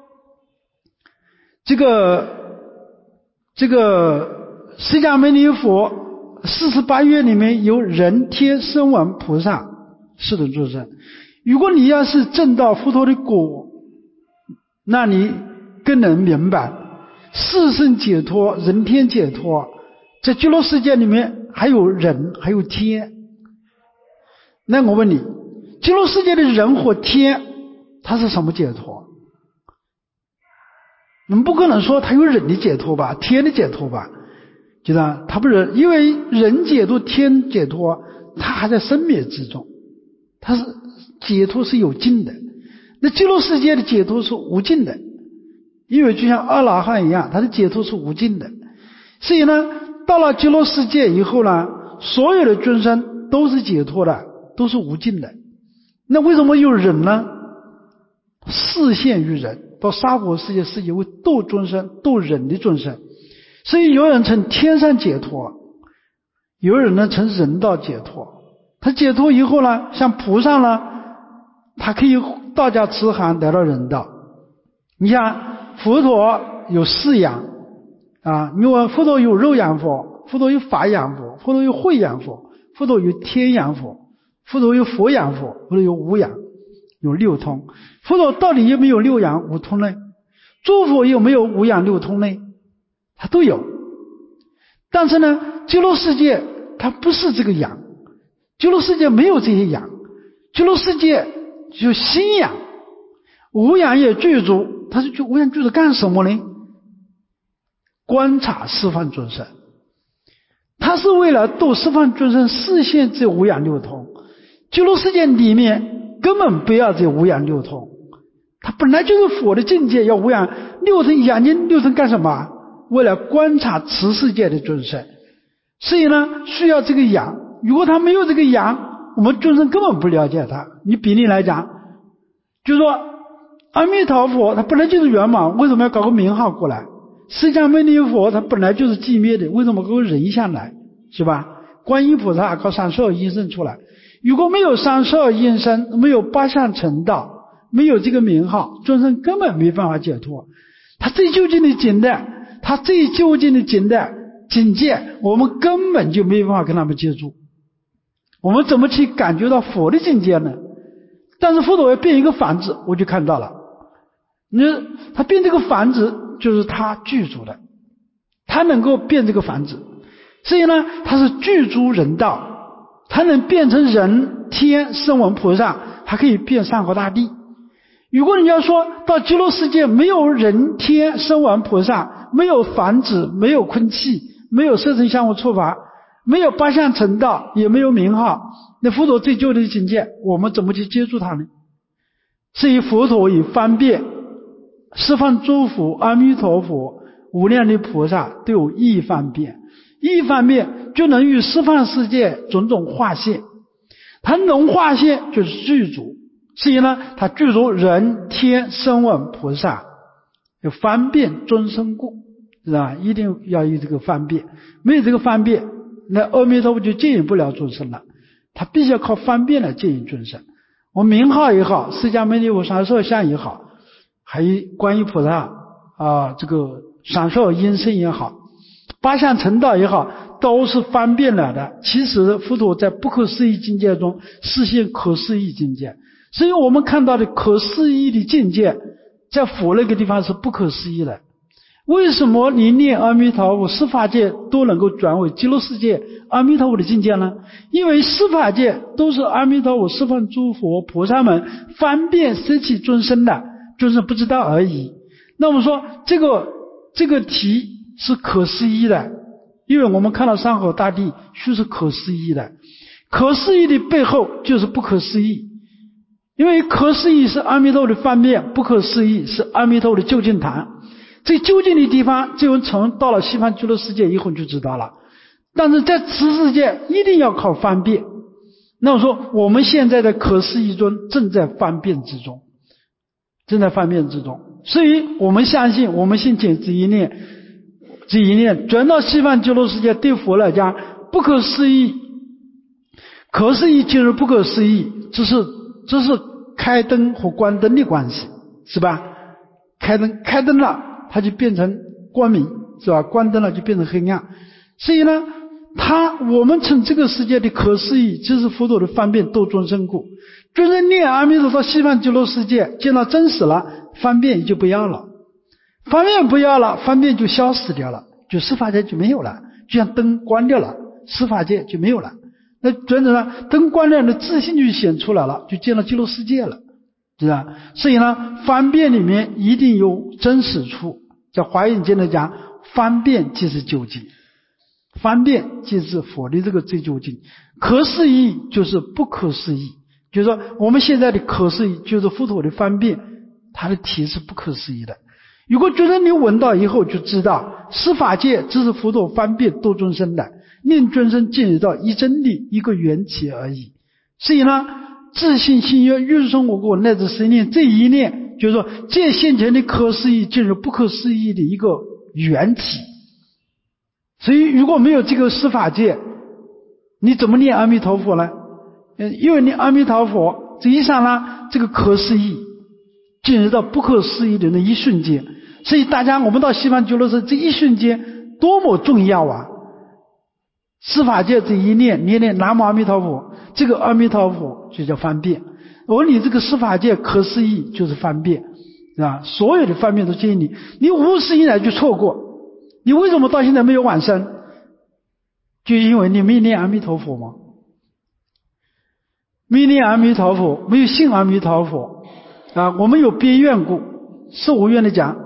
这个释迦牟尼佛48愿里面有人天声闻菩萨四等众生。如果你要是证到佛陀的果，那你更能明白四圣解脱、人天解脱，在极乐世界里面还有人还有天。那我问你，极乐世界的人和天它是什么解脱？我们不可能说它有人的解脱吧，天的解脱吧，知道它不是，因为人解脱天解脱它还在生灭之中，它是解脱是有尽的。那极乐世界的解脱是无尽的， 因为就像阿罗汉一样，他的解脱是无尽的。所以呢，到了极乐世界以后呢，所有的众生都是解脱的，都是无尽的。那为什么有人呢？示现于人，到娑婆世界世界为度众生，度人的众生。所以有人成天上解脱，有人呢成人道解脱。他解脱以后呢，像菩萨呢，他可以道家慈航来到人道。你像佛陀有四养啊，因为佛陀有肉养佛，佛陀有法养佛，佛陀有慧养佛，佛陀有天养佛，佛陀有佛养佛，佛陀有无养，有六通。佛陀到底有没有六养五通呢？诸佛有没有五养六通呢？它都有。但是呢，极乐世界它不是这个养，极乐世界没有这些养，极乐世界就心养，无养也具足。他是无养具足干什么呢？观察十方众生，他是为了度十方众生示现这无养六通。极乐世界里面根本不要这无养六通，他本来就是佛的境界，要无养六通。养念六通干什么？为了观察此世界的众生。所以呢，需要这个养。如果他没有这个养，我们众生根本不了解他。你比例来讲，就是说阿弥陀佛他本来就是圆满，为什么要搞个名号过来？释迦牟尼佛他本来就是寂灭的，为什么搞个人相来？是吧？观音菩萨搞32应身出来，如果没有32应身，没有八相成道，没有这个名号，众生根本没办法解脱。他最究竟的境界，他最究竟的境界，我们根本就没办法跟他们接触。我们怎么去感觉到佛的境界呢？但是佛陀要变一个房子，我就看到了。他变这个房子就是他具足的，他能够变这个房子。所以呢，他是具足人道，他能变成人天声闻菩萨，还可以变山河大地。如果你要说到极乐世界没有人天声闻菩萨，没有房子，没有空气，没有色声香味触法，没有八相成道，也没有名号，那佛陀最究竟的境界我们怎么去接触它呢？所以佛陀以方便，十方诸佛阿弥陀佛无量的菩萨都有一方便，一方便就能与十方世界种种化现，它能化现就是具足。所以呢，它具足人天声闻菩萨，有方便众生故，是吧？一定要有这个方便，没有这个方便，那阿弥陀佛就接引不了众生了。他必须要靠方便来接引众生。我名号也好，释迦牟尼佛32相也好，还有观音菩萨这个32应身也好，八相成道也好，都是方便来的。其实佛陀在不可思议境界中实现可思议境界，所以我们看到的可思议的境界，在佛那个地方是不可思议的。为什么你念阿弥陀佛，十法界都能够转为极乐世界阿弥陀佛的境界呢？因为十法界都是阿弥陀佛十方诸佛菩萨们方便摄起众生的，众生不知道而已。那我们说这个题是可思议的，因为我们看到山河大地是可思议的，可思议的背后就是不可思议。因为可思议是阿弥陀佛的方便，不可思议是阿弥陀佛的究竟谈。最究竟的地方，只有从到了西方极乐世界以后就知道了。但是在此世界一定要靠方便。那我说我们现在的可思议中正在方便之中，正在方便之中。所以我们相信，我们信解这一念转到西方极乐世界，对佛来讲不可思议，可思议就是不可思议，这是开灯和关灯的关系，是吧？开灯了它就变成光明，是吧？关灯了就变成黑暗。所以呢，我们称这个世界的可思议，就是佛陀的方便度众生故。众生念阿弥陀到西方极乐世界，见到真实了，方便也就不要了，方便不要了，方便就消失掉了，就十法界就没有了，就像灯关掉了，十法界就没有了。那转呢，灯关掉的自信就显出来了，就见到极乐世界了，是吧？所以呢，方便里面一定有真实处。在华严经来讲，方便即是究竟，方便即是佛的这个最究竟。可思议就是不可思议，就是说我们现在的可思议就是佛陀的方便，它的体是不可思议的。 如果觉得你闻到以后就知道，十法界只是佛陀方便度众生的，令众生进入到一真理一个缘起而已。所以呢，自信心愿欲生我国乃至十念，这一念就是说借现前的可思议进入不可思议的一个缘起。所以如果没有这个十法界，你怎么念阿弥陀佛呢？因为念阿弥陀佛这一刹那，这个可思议进入到不可思议的那一瞬间。所以大家我们到西方极乐世界这一瞬间多么重要啊！十法界这一念，你念南无阿弥陀佛，这个阿弥陀佛就叫方便。而你这个十法界可思议就是方便，是吧？所有的方便都接你，你无始以来就错过。你为什么到现在没有往生？就因为你没念阿弥陀佛吗？没念阿弥陀佛，没有信阿弥陀佛啊！我们有别愿故，是无愿的讲，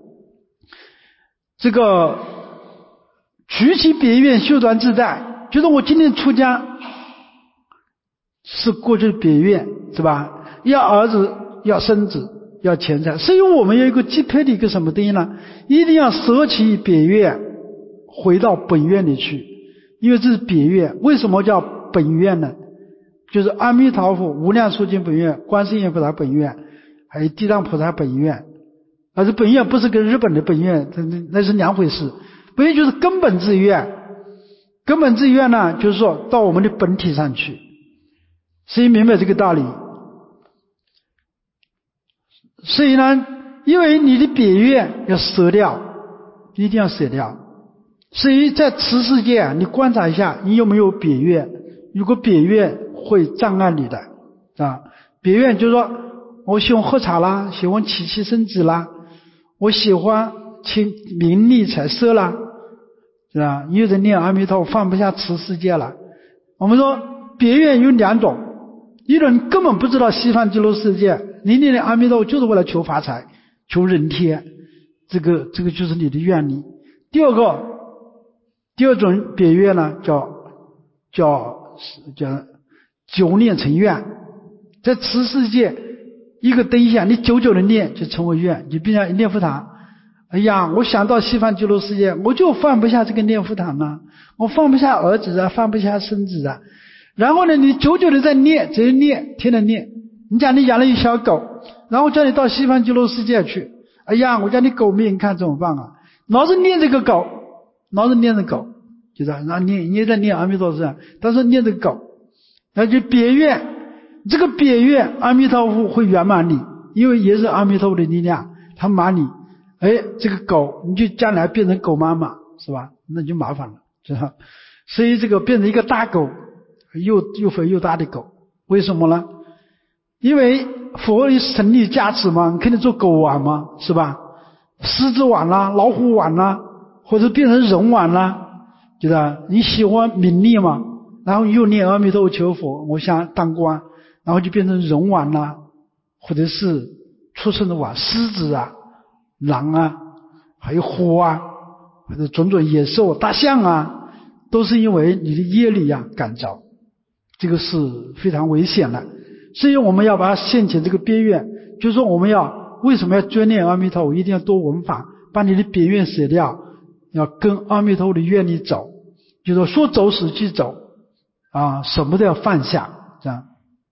这个举起别愿，修断自在，就是我今天出家是过去的别愿，是吧？要儿子，要孙子，要钱财，所以我们有一个基配的一个什么东西呢？一定要舍弃别愿，回到本愿里去，因为这是别愿。为什么叫本愿呢？就是阿弥陀佛无量寿经本愿，观世音菩萨本愿，还有地藏菩萨本愿。而这本愿不是跟日本的本愿，那是两回事。本愿就是根本之愿，根本之愿呢，就是说到我们的本体上去。谁明白这个道理？所以呢，因为你的别愿要舍掉，一定要舍掉。所以在此世界你观察一下，你有没有别愿？如果别愿会障碍你的啊，别愿就是说我喜欢喝茶啦，喜欢娶妻生子啦，我喜欢亲名利财色啦，是吧？有人念阿弥陀佛放不下此世界了。我们说别愿有两种，一种根本不知道西方极乐世界，你念阿弥陀佛就是为了求发财求人天，这个就是你的愿力。第二种别愿呢，叫久念成愿。在此世界一个灯下，你久久的念就成为愿。你比如念佛堂，哎呀，我想到西方极乐世界，我就放不下这个念佛堂啊，我放不下儿子啊，放不下孙子啊。然后呢，你久久的在念，只是念，天天念。你讲你养了一小狗，然后叫你到西方极乐世界去，哎呀，我叫你狗命看怎么办啊？老是念这个狗，老是念着狗，就这样，然后你也在念阿弥陀佛，但是念着狗，那就别愿。这个别愿阿弥陀佛会圆满你，因为也是阿弥陀佛的力量，他满你。哎，这个狗你就将来变成狗妈妈，是吧？那就麻烦了，是吧？所以这个变成一个大狗，又肥又大的狗，为什么呢？因为佛有神力加持嘛，你肯定做狗丸嘛，是吧？狮子丸啦，老虎丸啦，或者变成人丸啦，觉得你喜欢名利嘛，然后又念阿弥陀佛求佛，我想当官，然后就变成人丸啦，或者是畜生的丸，狮子啊、狼啊，还有虎啊，或者种种野兽、大象啊，都是因为你的业力啊感召，这个是非常危险的。所以我们要把它现前这个别愿，就是说我们要为什么要专念阿弥陀佛，一定要多闻法，把你的别愿舍掉，要跟阿弥陀佛的愿力走，就是说走时即走啊，什么都要放下，这样。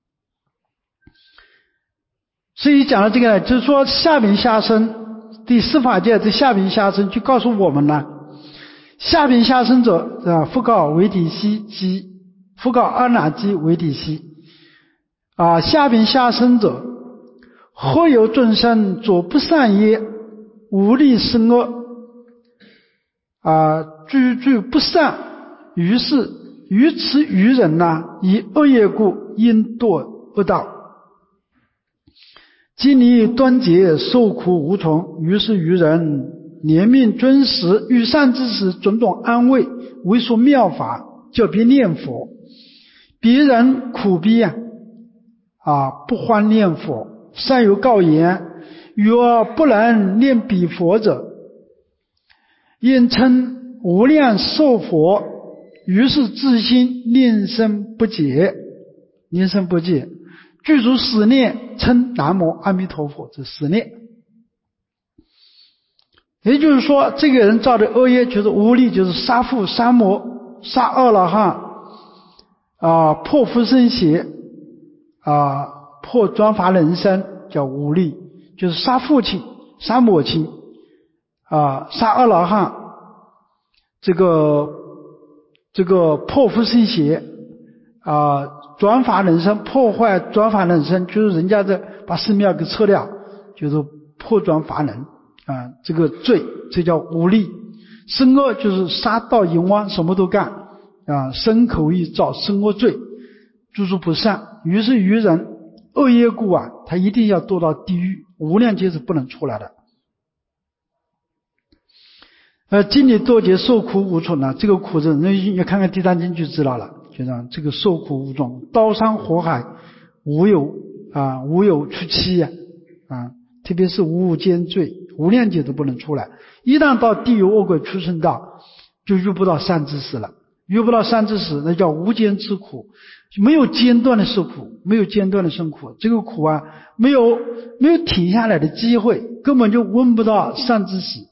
所以讲到这个，就是说下品下生，第十法界这下品下生就告诉我们了，下品下生者复告为体息及复告阿那基为体息啊，下品下生者，或有众生作不善业，无力生恶啊，句不善，于是于此愚人以恶业故因堕恶道，今离端结，受苦无从。于是愚人怜悯尊实，与善知识种种安慰，为说妙法，叫别念佛。别人苦逼不欢念佛，善有告言：若不能念彼佛者，应称无量寿佛。于是自心念声不解，念声不解，具足十念，称南无阿弥陀佛，这十念。 也就是说，这个人造的恶业就是无力，就是杀父、杀母、杀阿罗汉破福生邪破转法人生，叫无力，就是杀父亲、杀母亲杀阿罗汉，这个破福生邪转法人生，破坏转法人生，就是人家把寺庙给撤掉，就是破转法人这个罪，这叫无力。身恶就是杀盗淫妄，什么都干身口意造身恶罪，诸诸不善。于是于人恶业故他一定要堕到地狱，无量劫是不能出来的。经历多劫受苦无存这个苦字，你看看第三经就知道了，就让这个受苦无终，刀山火海无有出期特别是无间罪，无量劫都不能出来。一旦到地狱恶鬼畜生道，就遇不到善知识了。遇不到善知识，那叫无间之苦，没有间断的受苦，没有间断的受苦。这个苦没有停下来的机会，根本就闻不到善知识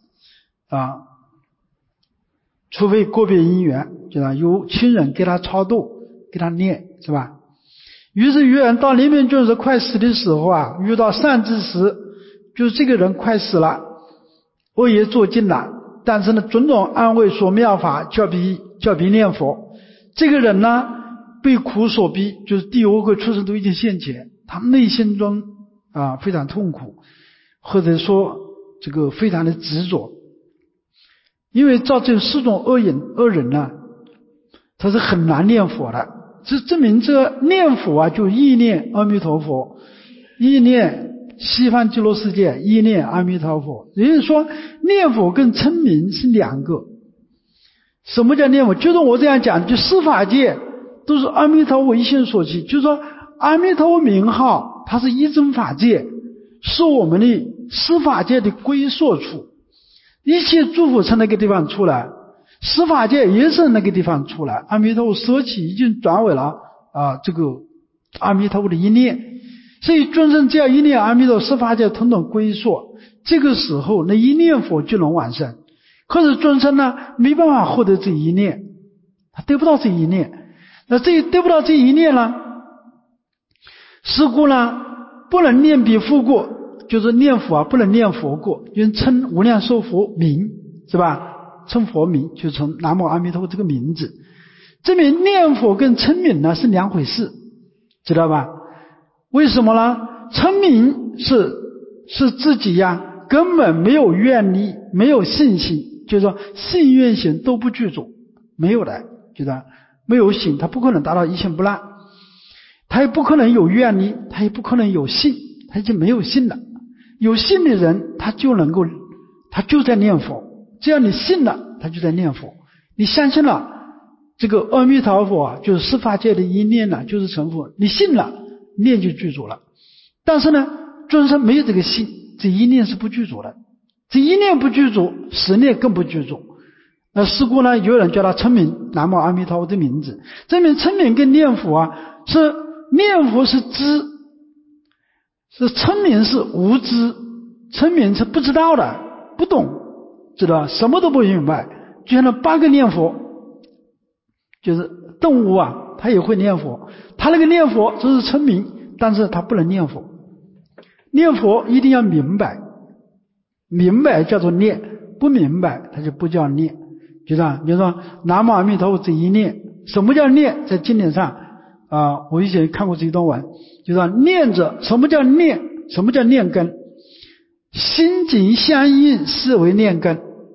除非个别因缘，有亲人给他超度，给他念，是吧？于是于人到临命终时快死的时候遇到善知识，就是这个人快死了，恶业做尽了，但是呢，种种安慰说妙法，叫彼念佛。这个人呢，被苦所逼，就是地狱恶鬼畜生都已经现前，他内心中非常痛苦，或者说这个非常的执着。因为照这四种恶人呢，他是很难念佛的。这证明这念佛就意念阿弥陀佛，意念西方极乐世界，意念阿弥陀佛。也就是说，念佛跟称名是两个。什么叫念佛？就是我这样讲，就司法界都是阿弥陀佛一心所起，就是说阿弥陀佛名号它是一真法界，是我们的司法界的归宿处，一切诸佛从那个地方出来，司法界也是那个地方出来。阿弥陀佛舍起已经转为了这个阿弥陀佛的一念，所以众生只要一念阿弥陀，司法界统统归宿，这个时候那一念佛就能往生。可是众生呢，没办法获得这一念，他得不到这一念。那得不到这一念呢，是故呢不能念彼佛过，就是念佛不能念佛过，因为称无量寿佛名，是吧？称佛名就从南无阿弥陀佛这个名字。证明念佛跟称名呢是两回事，知道吧？为什么呢？称名是自己根本没有愿力，没有信心，就是说信愿行都不具足，没有的，就是没有信，他不可能达到一心不乱，他也不可能有愿力，他也不可能有信，他已经没有信了。有信的人他就在念佛，只要你信了，他就在念佛。你相信了这个阿弥陀佛就是司法界的一念了，就是成佛，你信了，念就具足了。但是呢，众生没有这个信，这一念是不具足的，这一念不具足，十念更不具足。那是故呢，有人叫他称名南无阿弥陀佛的名字。证明称名跟念佛是念佛是知，是称名是无知，称名是不知道的，不懂，知道什么都不明白。就像那8个念佛，就是动物他也会念佛，他那个念佛只是称名，但是他不能念佛。念佛一定要明白，明白叫做念，不明白它就不叫念。就这样，比如说南无阿弥陀佛这一念，什么叫念？在经典上我以前看过这一段文，就说念着，什么叫念？什么叫念根？心境相应是为念根。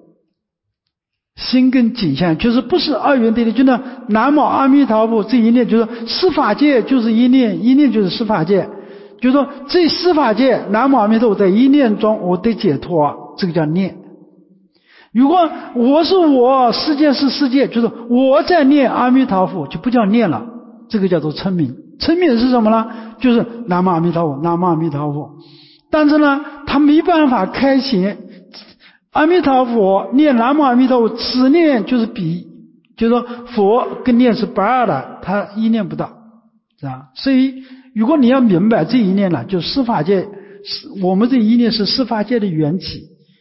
心跟境相就是不是二元对立，就那南无阿弥陀佛这一念，就是司法界就是一念，一念就是司法界，就是说这司法界南无阿弥陀佛在一念中我得解脱，这个叫念。如果我是我，世界是世界，就是我在念阿弥陀佛，就不叫念了，这个叫做称名。称名是什么呢？就是南无阿弥陀佛，南无阿弥陀佛。但是呢，他没办法开显阿弥陀佛，念南无阿弥陀佛，此念就是比，就是说佛跟念是不二的，他一念不到，是吧？所以如果你要明白这一念呢，就司法界，我们这一念是司法界的缘起。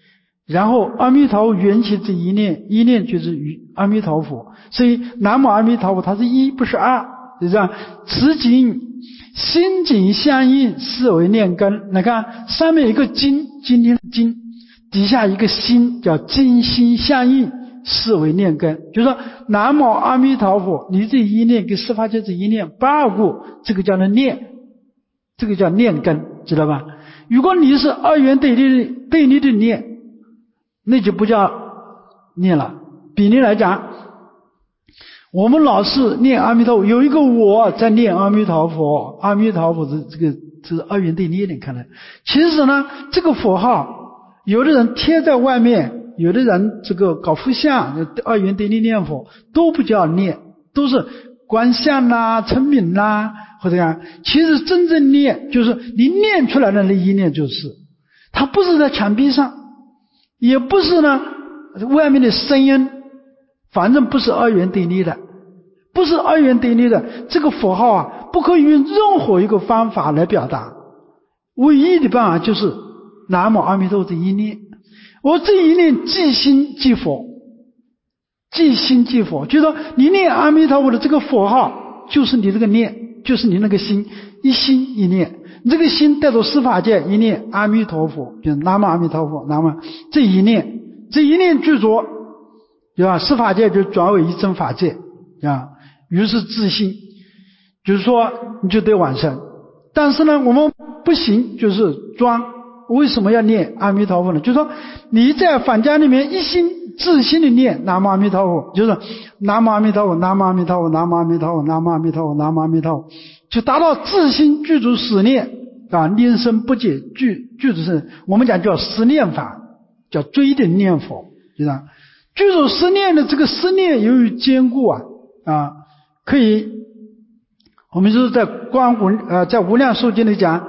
然后阿弥陀佛缘起这一念，一念就是阿弥陀佛，所以南无阿弥陀佛它是一不是二，就这样。此景心景相应，是为念根。你看上面一个今天的今，底下一个心，叫今心相应，是为念根。就是说南无阿弥陀佛，你这一念跟十法界这一念不二故，这个叫做念，这个叫念根，知道吧？如果你是二元对立的念，那就不叫念了。比例来讲，我们老是念阿弥陀佛，有一个我在念阿弥陀佛，阿弥陀佛的这是二元对立的，看来其实呢，这个佛号有的人贴在外面，有的人这个搞复相，二元对立念佛都不叫念，都是观相啦、称名啦或者样。其实真正念就是你念出来的那一念，就是它不是在墙壁上，也不是呢外面的声音，反正不是二元对立的，不是二元对立的。这个佛号啊，不可以用任何一个方法来表达，唯一的办法就是南无阿弥陀佛这一念。我这一念即心即佛，即心即佛，就是说你念阿弥陀佛的这个佛号，就是你这个念，就是你那个心，一心一念。你这个心带着十法界一念阿弥陀佛，就是南无阿弥陀佛，南无这一念具足，对吧？十法界就转为一真法界啊，于是自信，就是说你就得往生。但是呢，我们不行，就是装。为什么要念阿弥陀佛呢？就是说你在坊间里面一心自心的念南无阿弥陀佛，就是南无阿弥陀佛，南无阿弥陀佛，南无阿弥陀佛，南无阿弥陀佛，南无阿弥陀佛，就达到自心具足实念啊，念声不解具足是我们讲叫实念法，叫追的念佛，就这样。具足实念的这个实念由于坚固啊，可以，我们就是在在无量寿经里讲，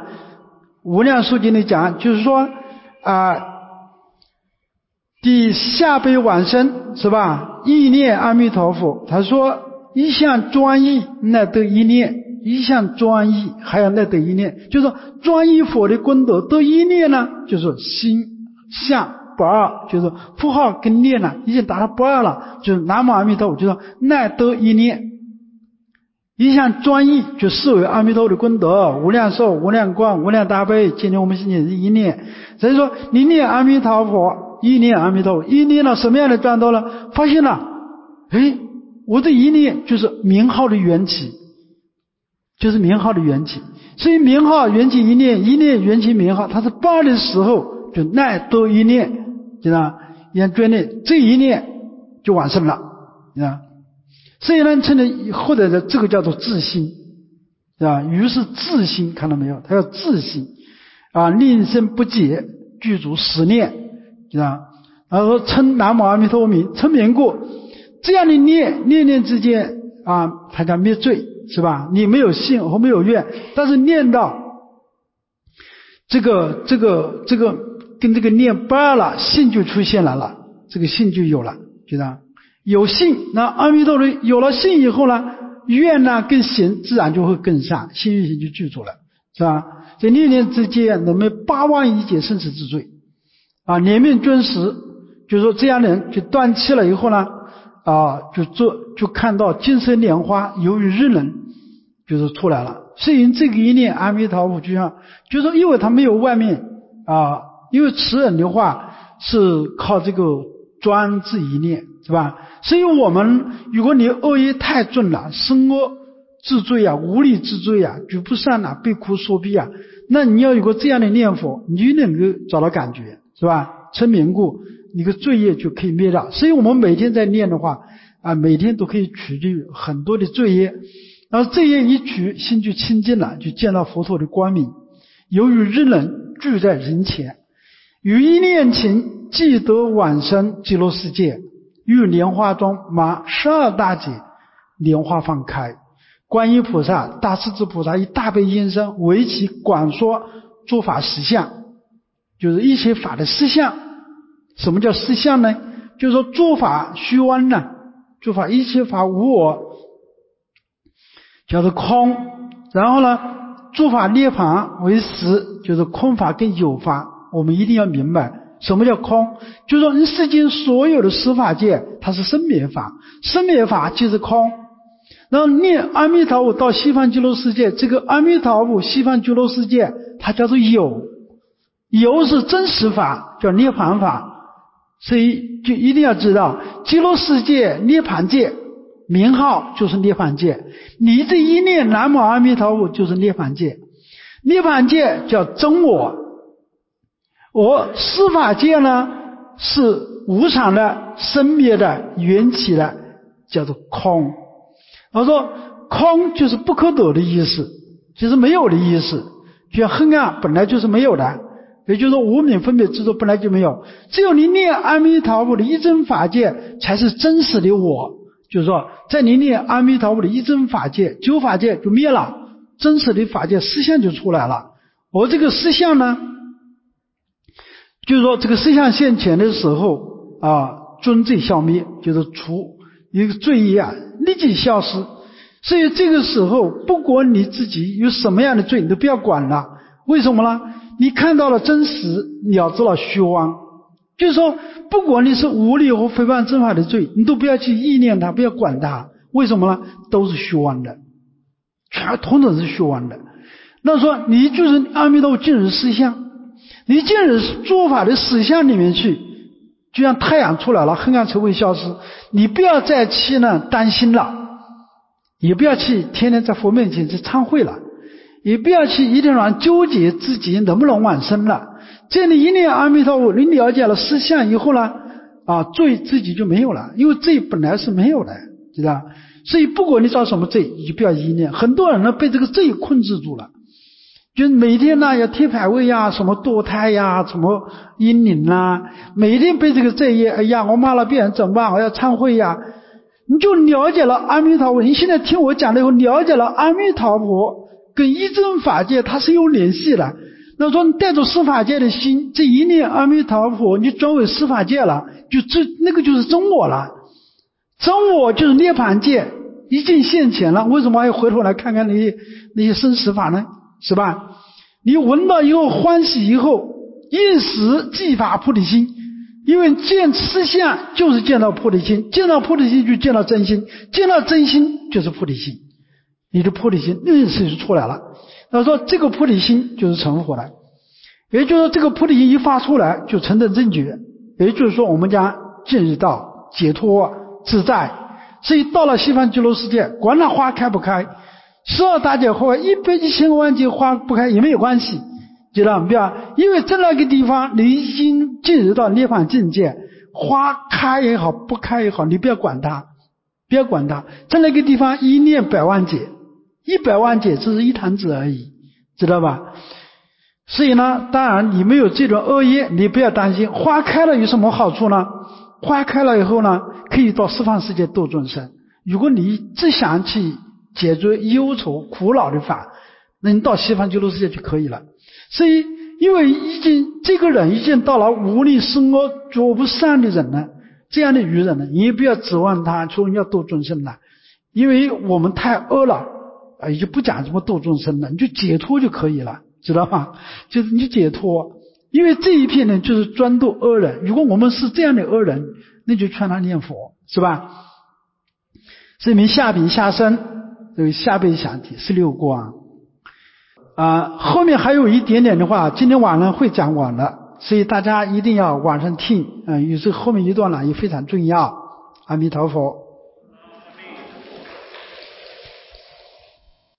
就是说第下辈往生是吧？意念阿弥陀佛，他说一向专一乃得一念，一向专一还要乃得一念，就是说专一佛的功德得一念呢，就是心相不二，就是符号跟念呢已经达到不二了，就是南无阿弥陀佛，就是说乃得一念。一向专一就视为阿弥陀佛的功德，无量寿、无量光、无量大悲，今天我们心里是一念。所以说你念阿弥陀佛，一念阿弥陀佛，一念了什么样的赚到了？发现了，我的一念就是名号的缘起，就是名号的缘起。所以名号缘起一念，一念缘起名号，它是不二的时候就乃得一念，知道也追念这一念就完成了，知道。所以呢，称的或者这个叫做自心，啊，于是自心看到没有？它叫自心啊，令生不解，具足实念，知道？然后说称南无阿弥陀佛名，称名故，这样的念之间啊，它叫灭罪，是吧？你没有信和没有愿，但是念到这个跟这个念不二了，信就出现来了，这个信就有了，知道？有信，那阿弥陀佛有了信以后呢，愿呢跟行自然就会更上，信愿行就具足了，是吧？在念之间能灭8万亿劫生死之罪啊！怜悯尊实，就是说这样的人就断气了以后呢，就看到金色莲花由于日能就是出来了。所以这个一念阿弥陀佛，就像就是说因为他没有外面因为持人的话是靠这个专制一念，是吧？所以我们如果你恶业太重了，生恶自罪啊，无力自罪啊，举不善啊，悲哭说悲啊，那你要有个这样的念佛，你就能够找到感觉，是吧？称名故，你的罪业就可以灭掉。所以我们每天在念的话每天都可以除去很多的罪业，然后罪业一除，心就清净了，就见到佛陀的光明。由于日能聚在人前，于一念情即得往生极乐世界，于莲花中满12大劫，莲花放开，观音菩萨、大势至菩萨以大悲音声为其广说诸法实相，就是一切法的实相。什么叫实相呢？就是说诸法虚妄呢，诸法一切法无我，叫做空。然后呢，诸法涅槃为实，就是空法跟有法，我们一定要明白。 什么叫空？就是说你世间所有的十法界它是生灭法，生灭法就是空。然后念阿弥陀佛到西方极乐世界，这个阿弥陀佛西方极乐世界它叫做有，有是真实法，叫涅槃法。所以就一定要知道极乐世界涅槃界名号就是涅槃界，你这一念南无阿弥陀佛就是涅槃界。涅槃界叫真我，我十法界呢是无常的、生灭的、缘起的，叫做空。我说空就是不可得的意思，就是没有的意思，就像黑暗本来就是没有的，也就是说无明分别执着本来就没有，只有你念阿弥陀佛的一真法界才是真实的我。就是说在你念阿弥陀佛的一真法界，九法界就灭了，真实的法界实相就出来了。而这个实相呢，就是说这个实相现前的时候罪罪消灭，就是除一个罪业立即消失。所以这个时候不管你自己有什么样的罪你都不要管了。为什么呢？你看到了真实，了知了虚妄。就是说不管你是无力或诽谤正法的罪，你都不要去意念它，不要管它。为什么呢？都是虚妄的，全统统是虚妄的。那说你就是阿弥陀佛进入实相，你进入诸法的实相里面去，就像太阳出来了，黑暗才会消失。你不要再去担心了，也不要去天天在佛面前去忏悔了，也不要去一天晚上纠结自己能不能往生了。这样的一念阿弥陀佛，你了解了实相以后呢，罪自己就没有了，因为罪本来是没有的，知道？所以不管你造什么罪，你就不要意念。很多人呢被这个罪控制住了，就是每天呢要贴牌位什么堕胎什么阴灵每天被这个罪业，我骂了别人怎么办？我要忏悔你就了解了阿弥陀佛。你现在听我讲了以后，了解了阿弥陀佛跟一真法界它是有联系的。那说你带着十法界的心，这一念阿弥陀佛，你转为十法界了，就那个就是真我了。真我就是涅槃界已经现前了，为什么还要回头来看看那些生死法呢？是吧？你闻到以后欢喜以后，应时即发菩提心，因为见实相就是见到菩提心，见到菩提心就见到真心，见到真心就是菩提心，你的菩提心认识就出来了。他说这个菩提心就是成佛了，也就是说这个菩提心一发出来就成正正觉，也就是说我们将进入到解脱自在。所以到了西方极乐世界，管它花开不开，12大劫花100-1000万劫花不开也没有关系，知道吗？因为在那个地方你已经进入到涅槃境界，花开也好不开也好，你不要管它，不要管它。在那个地方一念100万劫，100万劫只是一弹指而已，知道吧？所以呢，当然你没有这种恶业，你不要担心。花开了有什么好处呢？花开了以后呢，可以到十方世界度众生。如果你只想去解决忧愁苦恼的法，那你到西方极乐世界就可以了。所以因为这个人已经到了无力生恶作不善的人了，这样的愚人呢，你也不要指望他说你要度众生了，因为我们太恶了，也就不讲什么度众生了，你就解脱就可以了，知道吗？就是你解脱。因为这一片呢就是专度恶人，如果我们是这样的恶人，那就劝他念佛，是吧？所以我们下品下生这个下辈想题16光后面还有一点点的话，今天晚上会讲完了，所以大家一定要晚上听有时候后面一段呢也非常重要。阿弥陀佛。